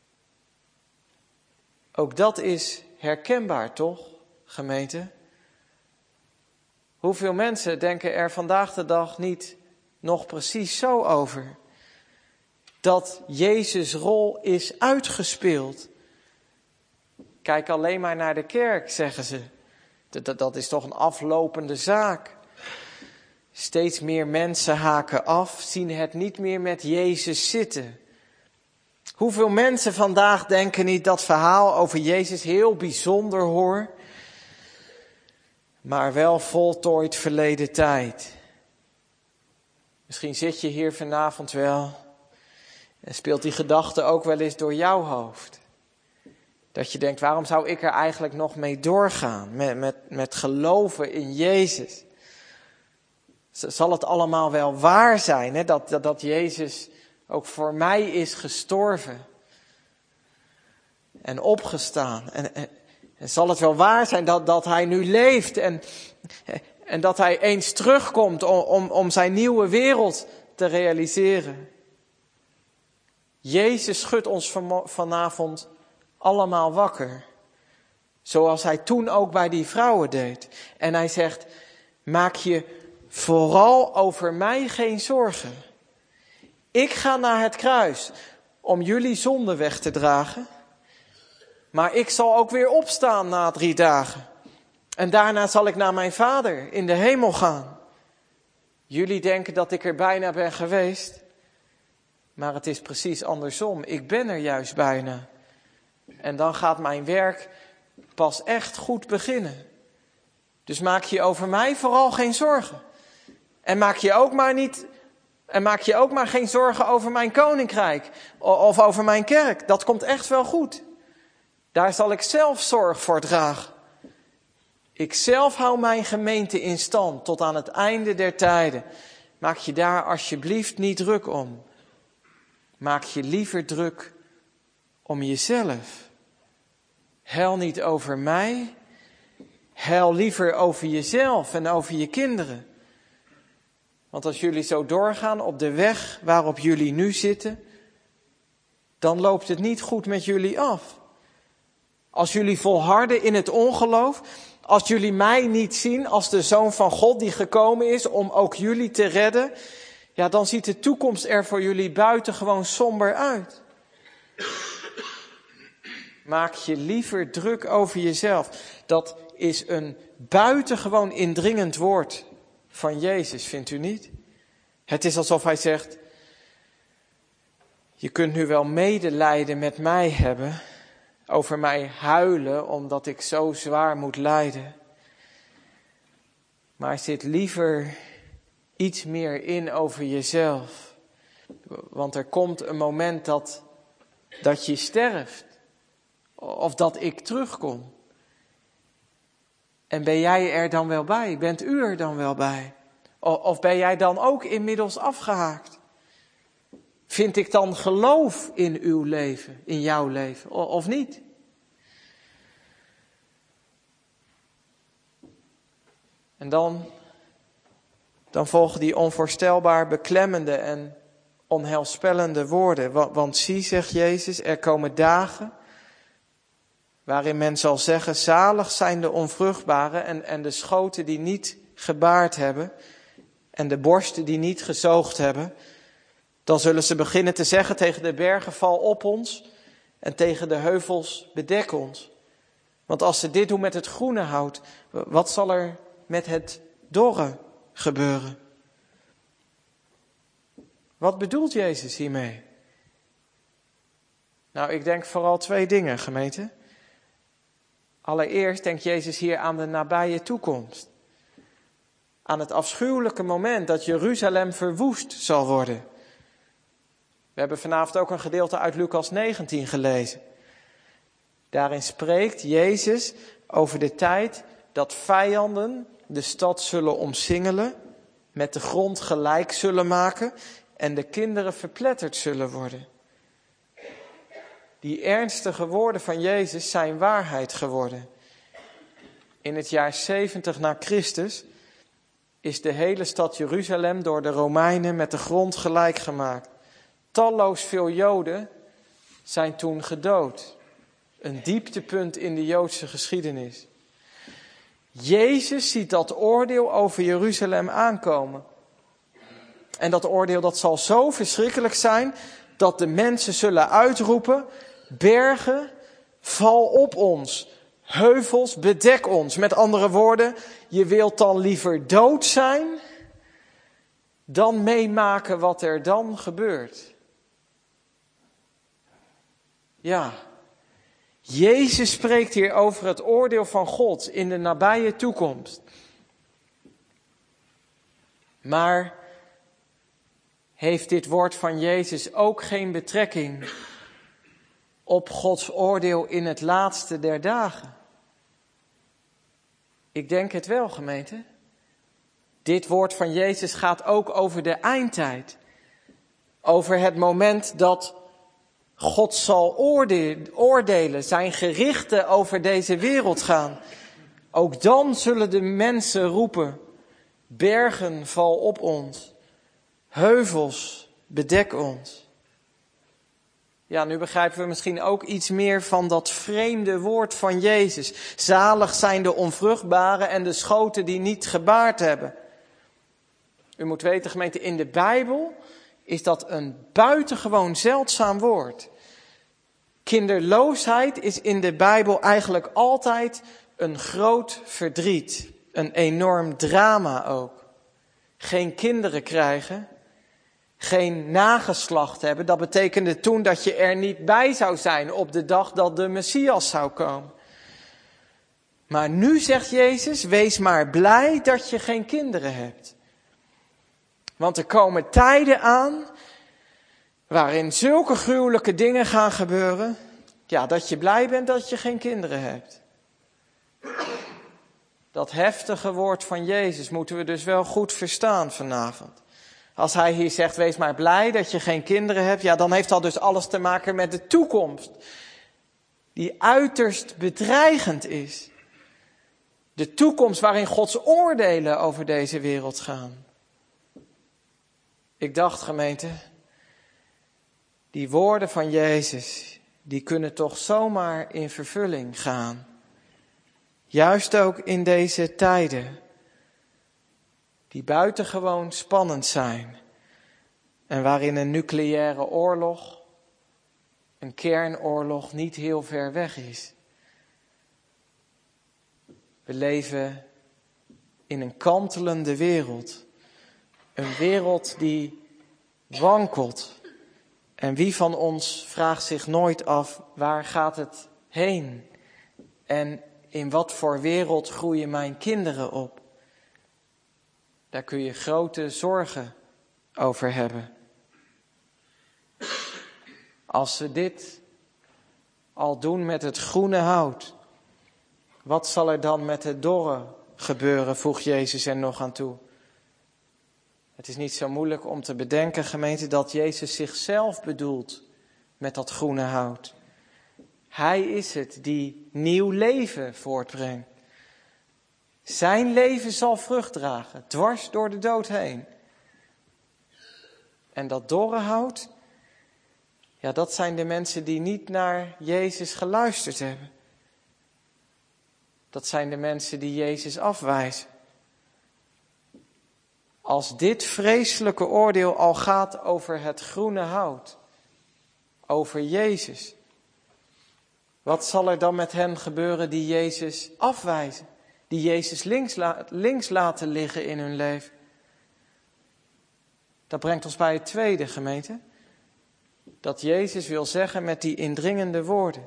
Ook dat is herkenbaar, toch, gemeente? Hoeveel mensen denken er vandaag de dag niet nog precies zo over? Dat Jezus' rol is uitgespeeld. Kijk alleen maar naar de kerk, zeggen ze. Dat is toch een aflopende zaak. Steeds meer mensen haken af, zien het niet meer met Jezus zitten. Hoeveel mensen vandaag denken niet dat verhaal over Jezus heel bijzonder hoor, maar wel voltooid verleden tijd. Misschien zit je hier vanavond wel en speelt die gedachte ook wel eens door jouw hoofd. Dat je denkt, waarom zou ik er eigenlijk nog mee doorgaan met geloven in Jezus? Zal het allemaal wel waar zijn, hè? Dat Jezus ook voor mij is gestorven en opgestaan? En zal het wel waar zijn dat hij nu leeft en dat hij eens terugkomt om zijn nieuwe wereld te realiseren? Jezus schudt ons vanavond allemaal wakker. Zoals hij toen ook bij die vrouwen deed. En hij zegt, maak je vooral over mij geen zorgen. Ik ga naar het kruis om jullie zonde weg te dragen. Maar ik zal ook weer opstaan na 3 dagen. En daarna zal ik naar mijn Vader in de hemel gaan. Jullie denken dat ik er bijna ben geweest. Maar het is precies andersom. Ik ben er juist bijna. En dan gaat mijn werk pas echt goed beginnen. Dus maak je over mij vooral geen zorgen. En maak je ook maar geen zorgen over mijn koninkrijk. Of over mijn kerk. Dat komt echt wel goed. Daar zal ik zelf zorg voor dragen. Ik zelf hou mijn gemeente in stand tot aan het einde der tijden. Maak je daar alsjeblieft niet druk om. Maak je liever druk om jezelf. Huil niet over mij. Huil liever over jezelf en over je kinderen. Want als jullie zo doorgaan op de weg waarop jullie nu zitten, dan loopt het niet goed met jullie af. Als jullie volharden in het ongeloof, als jullie mij niet zien als de Zoon van God die gekomen is om ook jullie te redden, ja, dan ziet de toekomst er voor jullie buitengewoon somber uit. Maak je liever druk over jezelf. Dat is een buitengewoon indringend woord van Jezus, vindt u niet? Het is alsof hij zegt, je kunt nu wel medelijden met mij hebben, over mij huilen omdat ik zo zwaar moet lijden. Maar zit liever iets meer in over jezelf. Want er komt een moment dat je sterft. Of dat ik terugkom. En ben jij er dan wel bij? Bent u er dan wel bij? Of ben jij dan ook inmiddels afgehaakt? Vind ik dan geloof in uw leven, in jouw leven, of niet? En dan volgen die onvoorstelbaar beklemmende en onheilspellende woorden. Want zie, zegt Jezus, er komen dagen waarin men zal zeggen, zalig zijn de onvruchtbaren en de schoten die niet gebaard hebben en de borsten die niet gezoogd hebben. Dan zullen ze beginnen te zeggen tegen de bergen, val op ons en tegen de heuvels, bedek ons. Want als ze dit doen met het groene hout, wat zal er met het dorre gebeuren? Wat bedoelt Jezus hiermee? Nou, ik denk vooral 2 dingen, gemeente. Allereerst denkt Jezus hier aan de nabije toekomst. Aan het afschuwelijke moment dat Jeruzalem verwoest zal worden. We hebben vanavond ook een gedeelte uit Lucas 19 gelezen. Daarin spreekt Jezus over de tijd dat vijanden de stad zullen omsingelen, met de grond gelijk zullen maken en de kinderen verpletterd zullen worden. Die ernstige woorden van Jezus zijn waarheid geworden. In het jaar 70 na Christus is de hele stad Jeruzalem door de Romeinen met de grond gelijk gemaakt. Talloos veel Joden zijn toen gedood. Een dieptepunt in de Joodse geschiedenis. Jezus ziet dat oordeel over Jeruzalem aankomen. En dat oordeel dat zal zo verschrikkelijk zijn dat de mensen zullen uitroepen, bergen, val op ons. Heuvels, bedek ons. Met andere woorden, je wilt dan liever dood zijn dan meemaken wat er dan gebeurt. Ja, Jezus spreekt hier over het oordeel van God in de nabije toekomst. Maar heeft dit woord van Jezus ook geen betrekking op Gods oordeel in het laatste der dagen? Ik denk het wel, gemeente. Dit woord van Jezus gaat ook over de eindtijd. Over het moment dat God zal oordelen, zijn gerichten over deze wereld gaan. Ook dan zullen de mensen roepen, bergen val op ons, heuvels bedek ons. Ja, nu begrijpen we misschien ook iets meer van dat vreemde woord van Jezus. Zalig zijn de onvruchtbaren en de schoten die niet gebaard hebben. U moet weten, gemeente, in de Bijbel is dat een buitengewoon zeldzaam woord. Kinderloosheid is in de Bijbel eigenlijk altijd een groot verdriet. Een enorm drama ook. Geen kinderen krijgen, geen nageslacht hebben. Dat betekende toen dat je er niet bij zou zijn op de dag dat de Messias zou komen. Maar nu zegt Jezus, wees maar blij dat je geen kinderen hebt. Want er komen tijden aan waarin zulke gruwelijke dingen gaan gebeuren, ja, dat je blij bent dat je geen kinderen hebt. Dat heftige woord van Jezus moeten we dus wel goed verstaan vanavond. Als hij hier zegt, wees maar blij dat je geen kinderen hebt, ja, dan heeft dat dus alles te maken met de toekomst. Die uiterst bedreigend is. De toekomst waarin Gods oordelen over deze wereld gaan. Ik dacht, gemeente, die woorden van Jezus, die kunnen toch zomaar in vervulling gaan. Juist ook in deze tijden, die buitengewoon spannend zijn. En waarin een nucleaire oorlog, een kernoorlog niet heel ver weg is. We leven in een kantelende wereld. Een wereld die wankelt. En wie van ons vraagt zich nooit af, waar gaat het heen? En in wat voor wereld groeien mijn kinderen op? Daar kun je grote zorgen over hebben. Als ze dit al doen met het groene hout, wat zal er dan met het dorre gebeuren, voegt Jezus er nog aan toe. Het is niet zo moeilijk om te bedenken, gemeente, dat Jezus zichzelf bedoelt met dat groene hout. Hij is het die nieuw leven voortbrengt. Zijn leven zal vrucht dragen, dwars door de dood heen. En dat dorre hout, ja, dat zijn de mensen die niet naar Jezus geluisterd hebben. Dat zijn de mensen die Jezus afwijzen. Als dit vreselijke oordeel al gaat over het groene hout, over Jezus, wat zal er dan met hen gebeuren die Jezus afwijzen, die Jezus links laten liggen in hun leven? Dat brengt ons bij het tweede, gemeente, dat Jezus wil zeggen met die indringende woorden.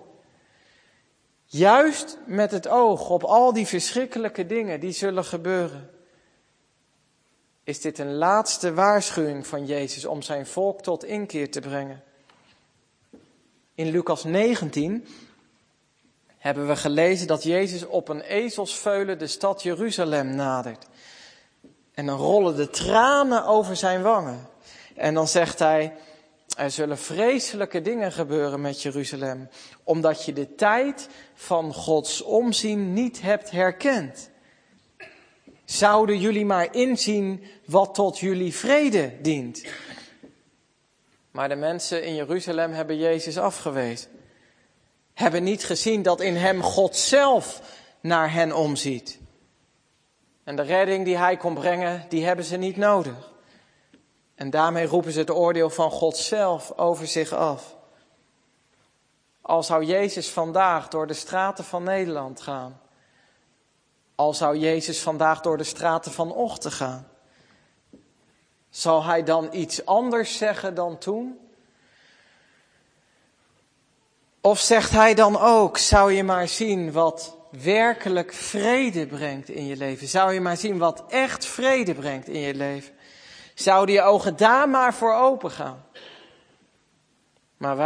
Juist met het oog op al die verschrikkelijke dingen die zullen gebeuren, is dit een laatste waarschuwing van Jezus om zijn volk tot inkeer te brengen. In Lucas 19 hebben we gelezen dat Jezus op een ezelsveulen de stad Jeruzalem nadert. En dan rollen de tranen over zijn wangen. En dan zegt hij, er zullen vreselijke dingen gebeuren met Jeruzalem, omdat je de tijd van Gods omzien niet hebt herkend. Zouden jullie maar inzien wat tot jullie vrede dient. Maar de mensen in Jeruzalem hebben Jezus afgewezen. Hebben niet gezien dat in hem God zelf naar hen omziet. En de redding die hij kon brengen, die hebben ze niet nodig. En daarmee roepen ze het oordeel van God zelf over zich af. Al zou Jezus vandaag door de straten van Nederland gaan. Al zou Jezus vandaag door de straten van Ochten gaan. Zal hij dan iets anders zeggen dan toen? Of zegt hij dan ook, zou je maar zien wat werkelijk vrede brengt in je leven? Zou je maar zien wat echt vrede brengt in je leven? Zouden je ogen daar maar voor open gaan? Maar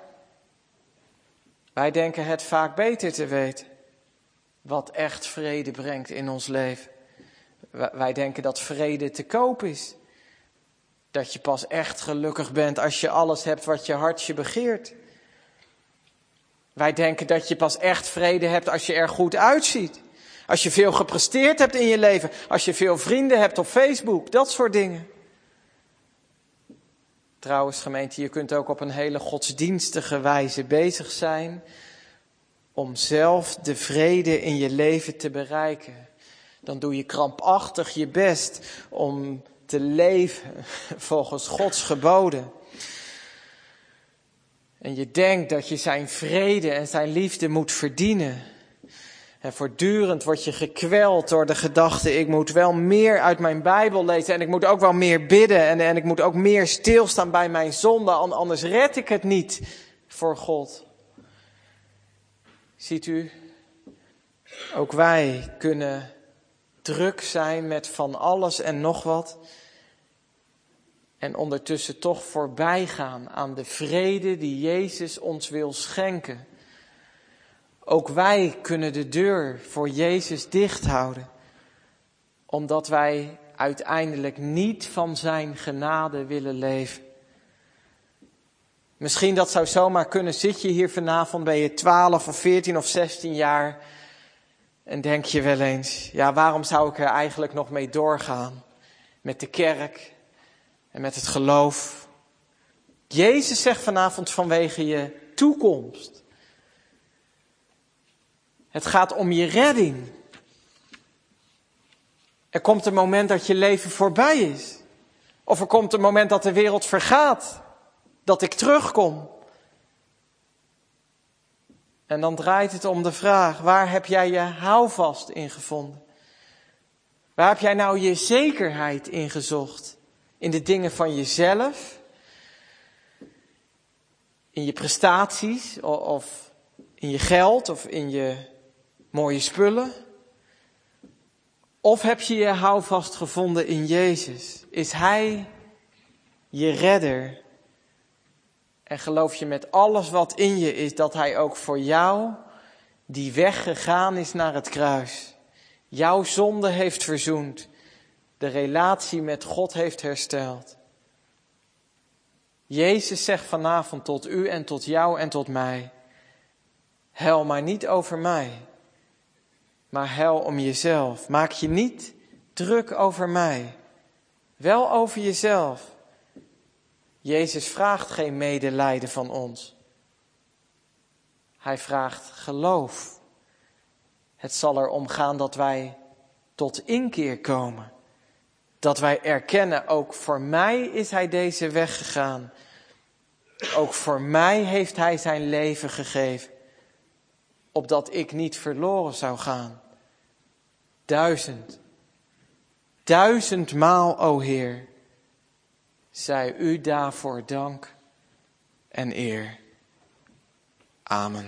wij denken het vaak beter te weten. Wat echt vrede brengt in ons leven. Wij denken dat vrede te koop is. Dat je pas echt gelukkig bent als je alles hebt wat je hartje begeert. Wij denken dat je pas echt vrede hebt als je er goed uitziet. Als je veel gepresteerd hebt in je leven. Als je veel vrienden hebt op Facebook. Dat soort dingen. Trouwens, gemeente, je kunt ook op een hele godsdienstige wijze bezig zijn om zelf de vrede in je leven te bereiken. Dan doe je krampachtig je best om te leven volgens Gods geboden. En je denkt dat je zijn vrede en zijn liefde moet verdienen. En voortdurend word je gekweld door de gedachte, ik moet wel meer uit mijn Bijbel lezen en ik moet ook wel meer bidden en ik moet ook meer stilstaan bij mijn zonde, anders red ik het niet voor God. Ziet u, ook wij kunnen druk zijn met van alles en nog wat en ondertussen toch voorbij gaan aan de vrede die Jezus ons wil schenken. Ook wij kunnen de deur voor Jezus dicht houden, omdat wij uiteindelijk niet van zijn genade willen leven. Misschien dat zou zomaar kunnen, zit je hier vanavond, ben je 12 of 14 of 16 jaar en denk je wel eens, ja, waarom zou ik er eigenlijk nog mee doorgaan met de kerk en met het geloof? Jezus zegt vanavond vanwege je toekomst. Het gaat om je redding. Er komt een moment dat je leven voorbij is. Of er komt een moment dat de wereld vergaat. Dat ik terugkom. En dan draait het om de vraag, waar heb jij je houvast in gevonden? Waar heb jij nou je zekerheid in gezocht? In de dingen van jezelf? In je prestaties? Of in je geld? Of in je mooie spullen? Of heb je je houvast gevonden in Jezus? Is Hij je redder? En geloof je met alles wat in je is dat Hij ook voor jou die weg gegaan is naar het kruis. Jouw zonde heeft verzoend. De relatie met God heeft hersteld. Jezus zegt vanavond tot u en tot jou en tot mij. Huil maar niet over mij. Maar huil om jezelf. Maak je niet druk over mij. Wel over jezelf. Jezus vraagt geen medelijden van ons. Hij vraagt geloof. Het zal erom gaan dat wij tot inkeer komen. Dat wij erkennen, ook voor mij is Hij deze weg gegaan. Ook voor mij heeft Hij zijn leven gegeven. Opdat ik niet verloren zou gaan. 1000 maal, o Heer, zij u daarvoor dank en eer. Amen.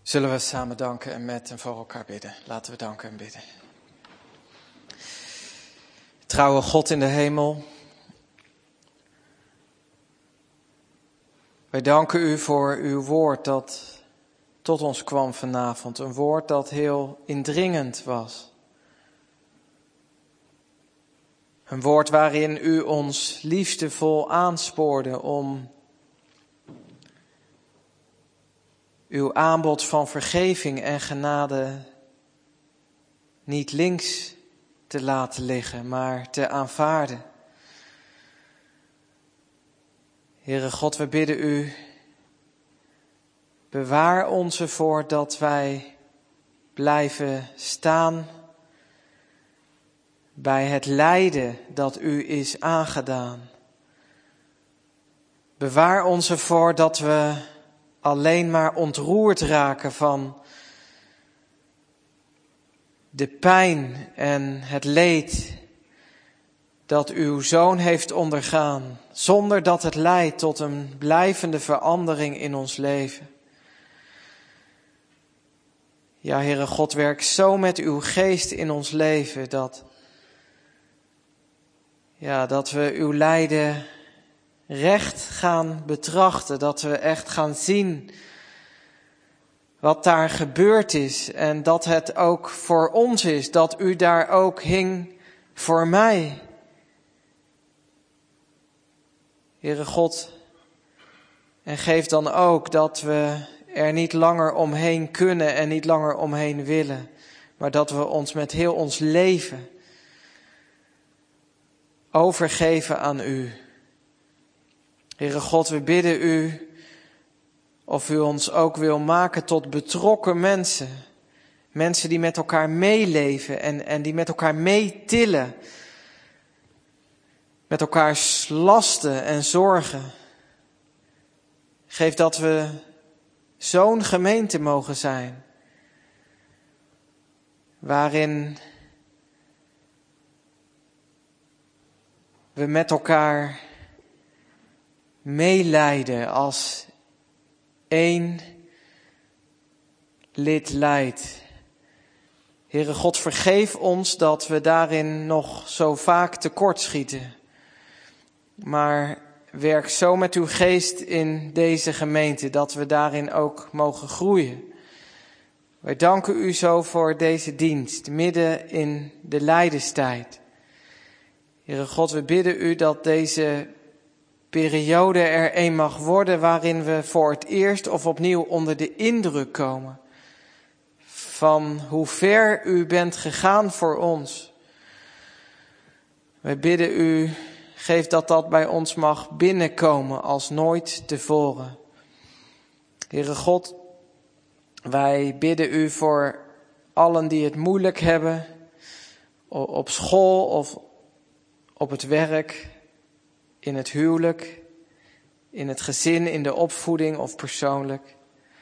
Zullen we samen danken en met en voor elkaar bidden. Laten we danken en bidden. Trouwe God in de hemel, wij danken u voor uw woord dat tot ons kwam vanavond. Een woord dat heel indringend was. Een woord waarin u ons liefdevol aanspoorde om uw aanbod van vergeving en genade niet links te laten liggen, maar te aanvaarden. Heere God, we bidden u, bewaar ons ervoor dat wij blijven staan bij het lijden dat u is aangedaan. Bewaar ons ervoor dat we alleen maar ontroerd raken van de pijn en het leed dat uw Zoon heeft ondergaan, zonder dat het leidt tot een blijvende verandering in ons leven. Ja, Heere God, werk zo met uw geest in ons leven dat we uw lijden recht gaan betrachten, dat we echt gaan zien wat daar gebeurd is en dat het ook voor ons is, dat u daar ook hing voor mij. Heere God, en geef dan ook dat we er niet langer omheen kunnen en niet langer omheen willen, maar dat we ons met heel ons leven overgeven aan u. Heere God, we bidden u of u ons ook wil maken tot betrokken mensen. Mensen die met elkaar meeleven en die met elkaar meetillen. Met elkaars lasten en zorgen. Geef dat we zo'n gemeente mogen zijn. Waarin we met elkaar meelijden als één lid lijdt. Heere God, vergeef ons dat we daarin nog zo vaak tekortschieten. Maar werk zo met uw geest in deze gemeente dat we daarin ook mogen groeien. Wij danken u zo voor deze dienst, midden in de lijdenstijd. Heere God, we bidden u dat deze periode er een mag worden waarin we voor het eerst of opnieuw onder de indruk komen van hoe ver u bent gegaan voor ons. Wij bidden u, geef dat bij ons mag binnenkomen als nooit tevoren. Heere God, wij bidden u voor allen die het moeilijk hebben, op school of op het werk, in het huwelijk, in het gezin, in de opvoeding of persoonlijk.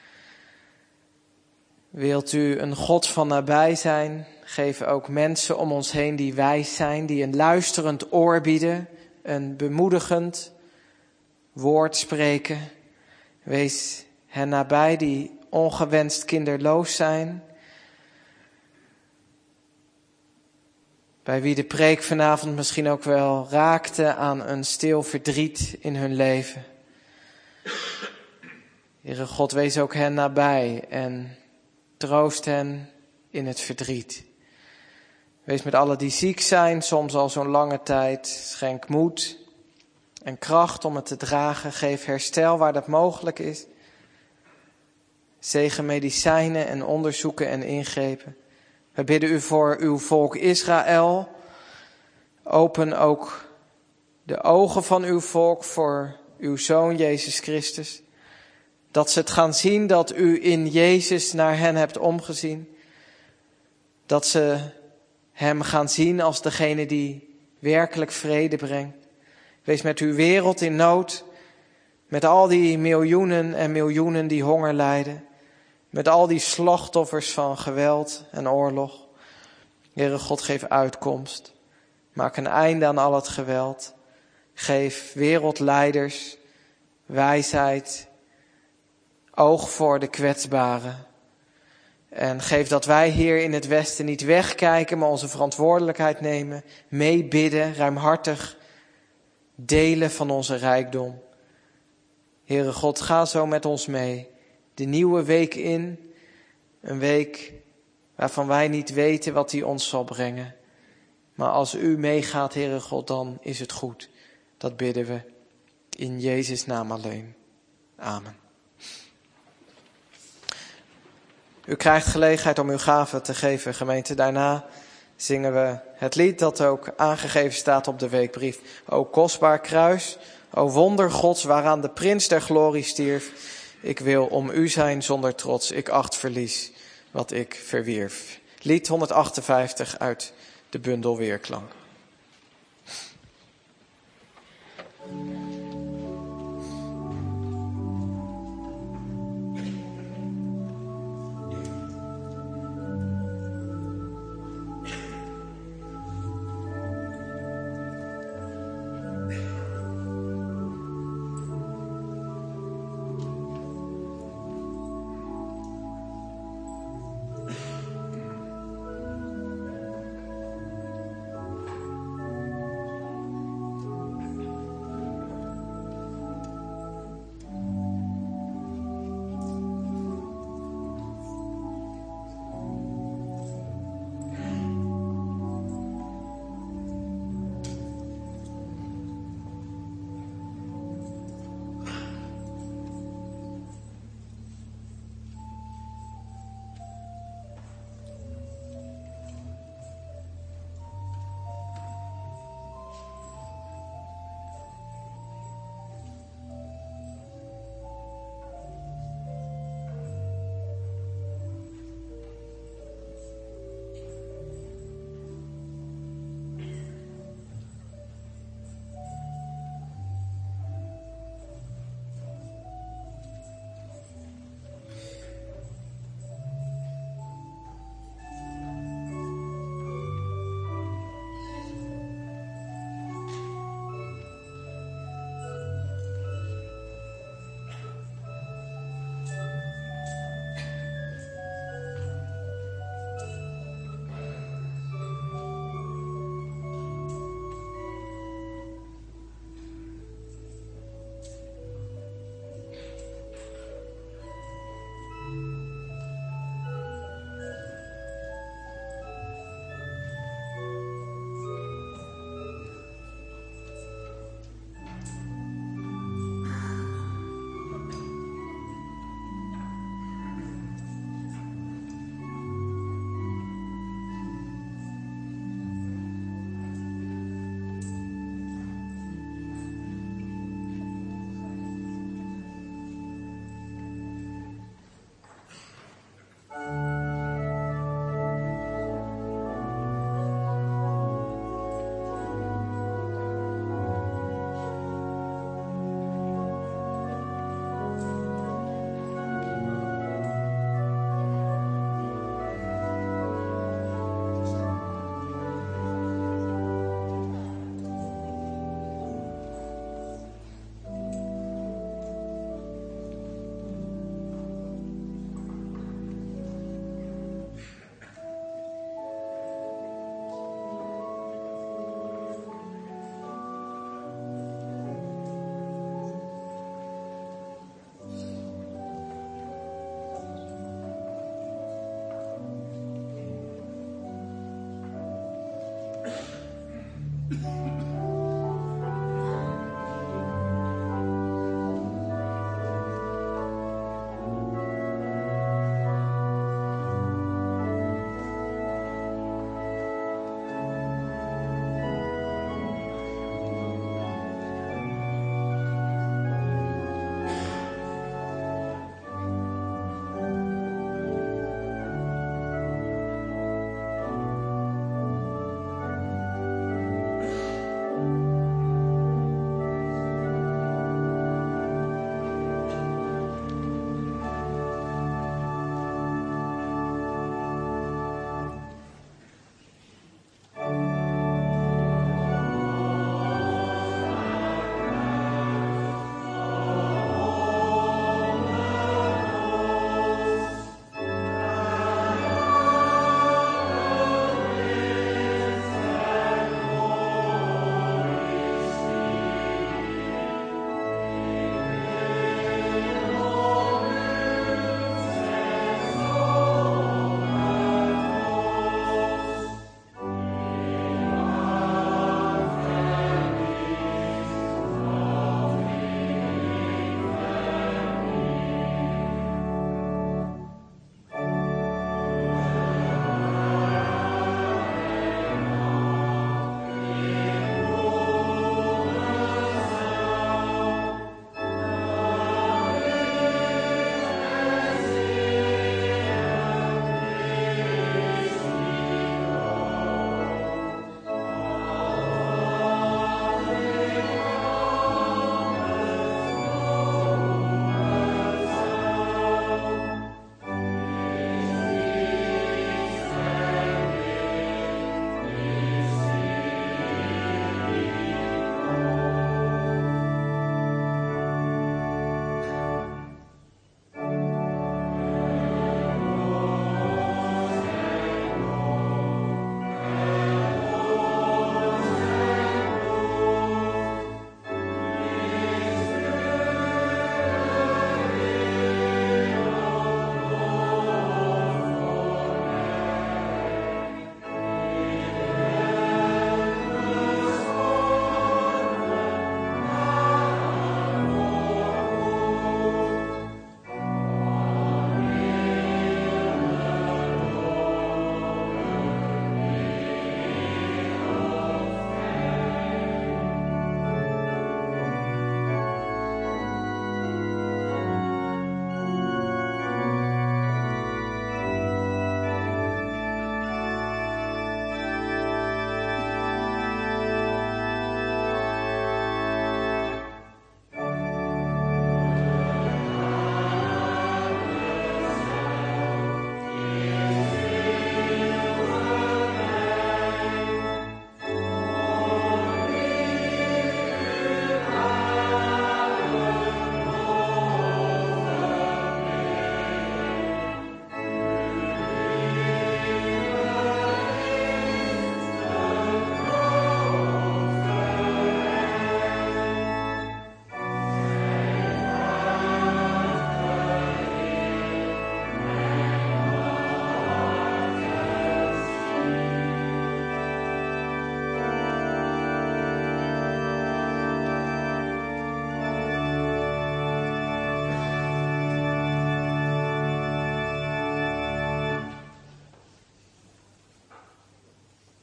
Wilt u een God van nabij zijn? Geef ook mensen om ons heen die wijs zijn, die een luisterend oor bieden, een bemoedigend woord spreken. Wees hen nabij die ongewenst kinderloos zijn. Bij wie de preek vanavond misschien ook wel raakte aan een stil verdriet in hun leven. Heere God, wees ook hen nabij en troost hen in het verdriet. Wees met allen die ziek zijn, soms al zo'n lange tijd. Schenk moed en kracht om het te dragen. Geef herstel waar dat mogelijk is. Zegen medicijnen en onderzoeken en ingrepen. We bidden u voor uw volk Israël. Open ook de ogen van uw volk voor uw Zoon Jezus Christus. Dat ze het gaan zien dat u in Jezus naar hen hebt omgezien. Dat ze hem gaan zien als degene die werkelijk vrede brengt. Wees met uw wereld in nood. Met al die miljoenen en miljoenen die honger lijden. Met al die slachtoffers van geweld en oorlog. Heere God, geef uitkomst. Maak een einde aan al het geweld. Geef wereldleiders wijsheid. Oog voor de kwetsbaren. En geef dat wij hier in het Westen niet wegkijken, maar onze verantwoordelijkheid nemen, meebidden, ruimhartig delen van onze rijkdom. Heere God, ga zo met ons mee. De nieuwe week in, een week waarvan wij niet weten wat die ons zal brengen. Maar als u meegaat, Heere God, dan is het goed. Dat bidden we in Jezus' naam alleen. Amen. U krijgt gelegenheid om uw gaven te geven, gemeente. Daarna zingen we het lied dat ook aangegeven staat op de weekbrief. O kostbaar kruis, o wonder Gods, waaraan de prins der glorie stierf. Ik wil om u zijn zonder trots, ik acht verlies wat ik verwierf. Lied 158 uit de bundel Weerklank.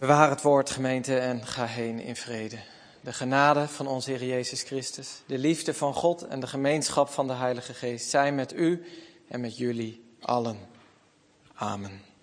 Bewaar het woord, gemeente, en ga heen in vrede. De genade van onze Heer Jezus Christus, de liefde van God en de gemeenschap van de Heilige Geest zijn met u en met jullie allen. Amen.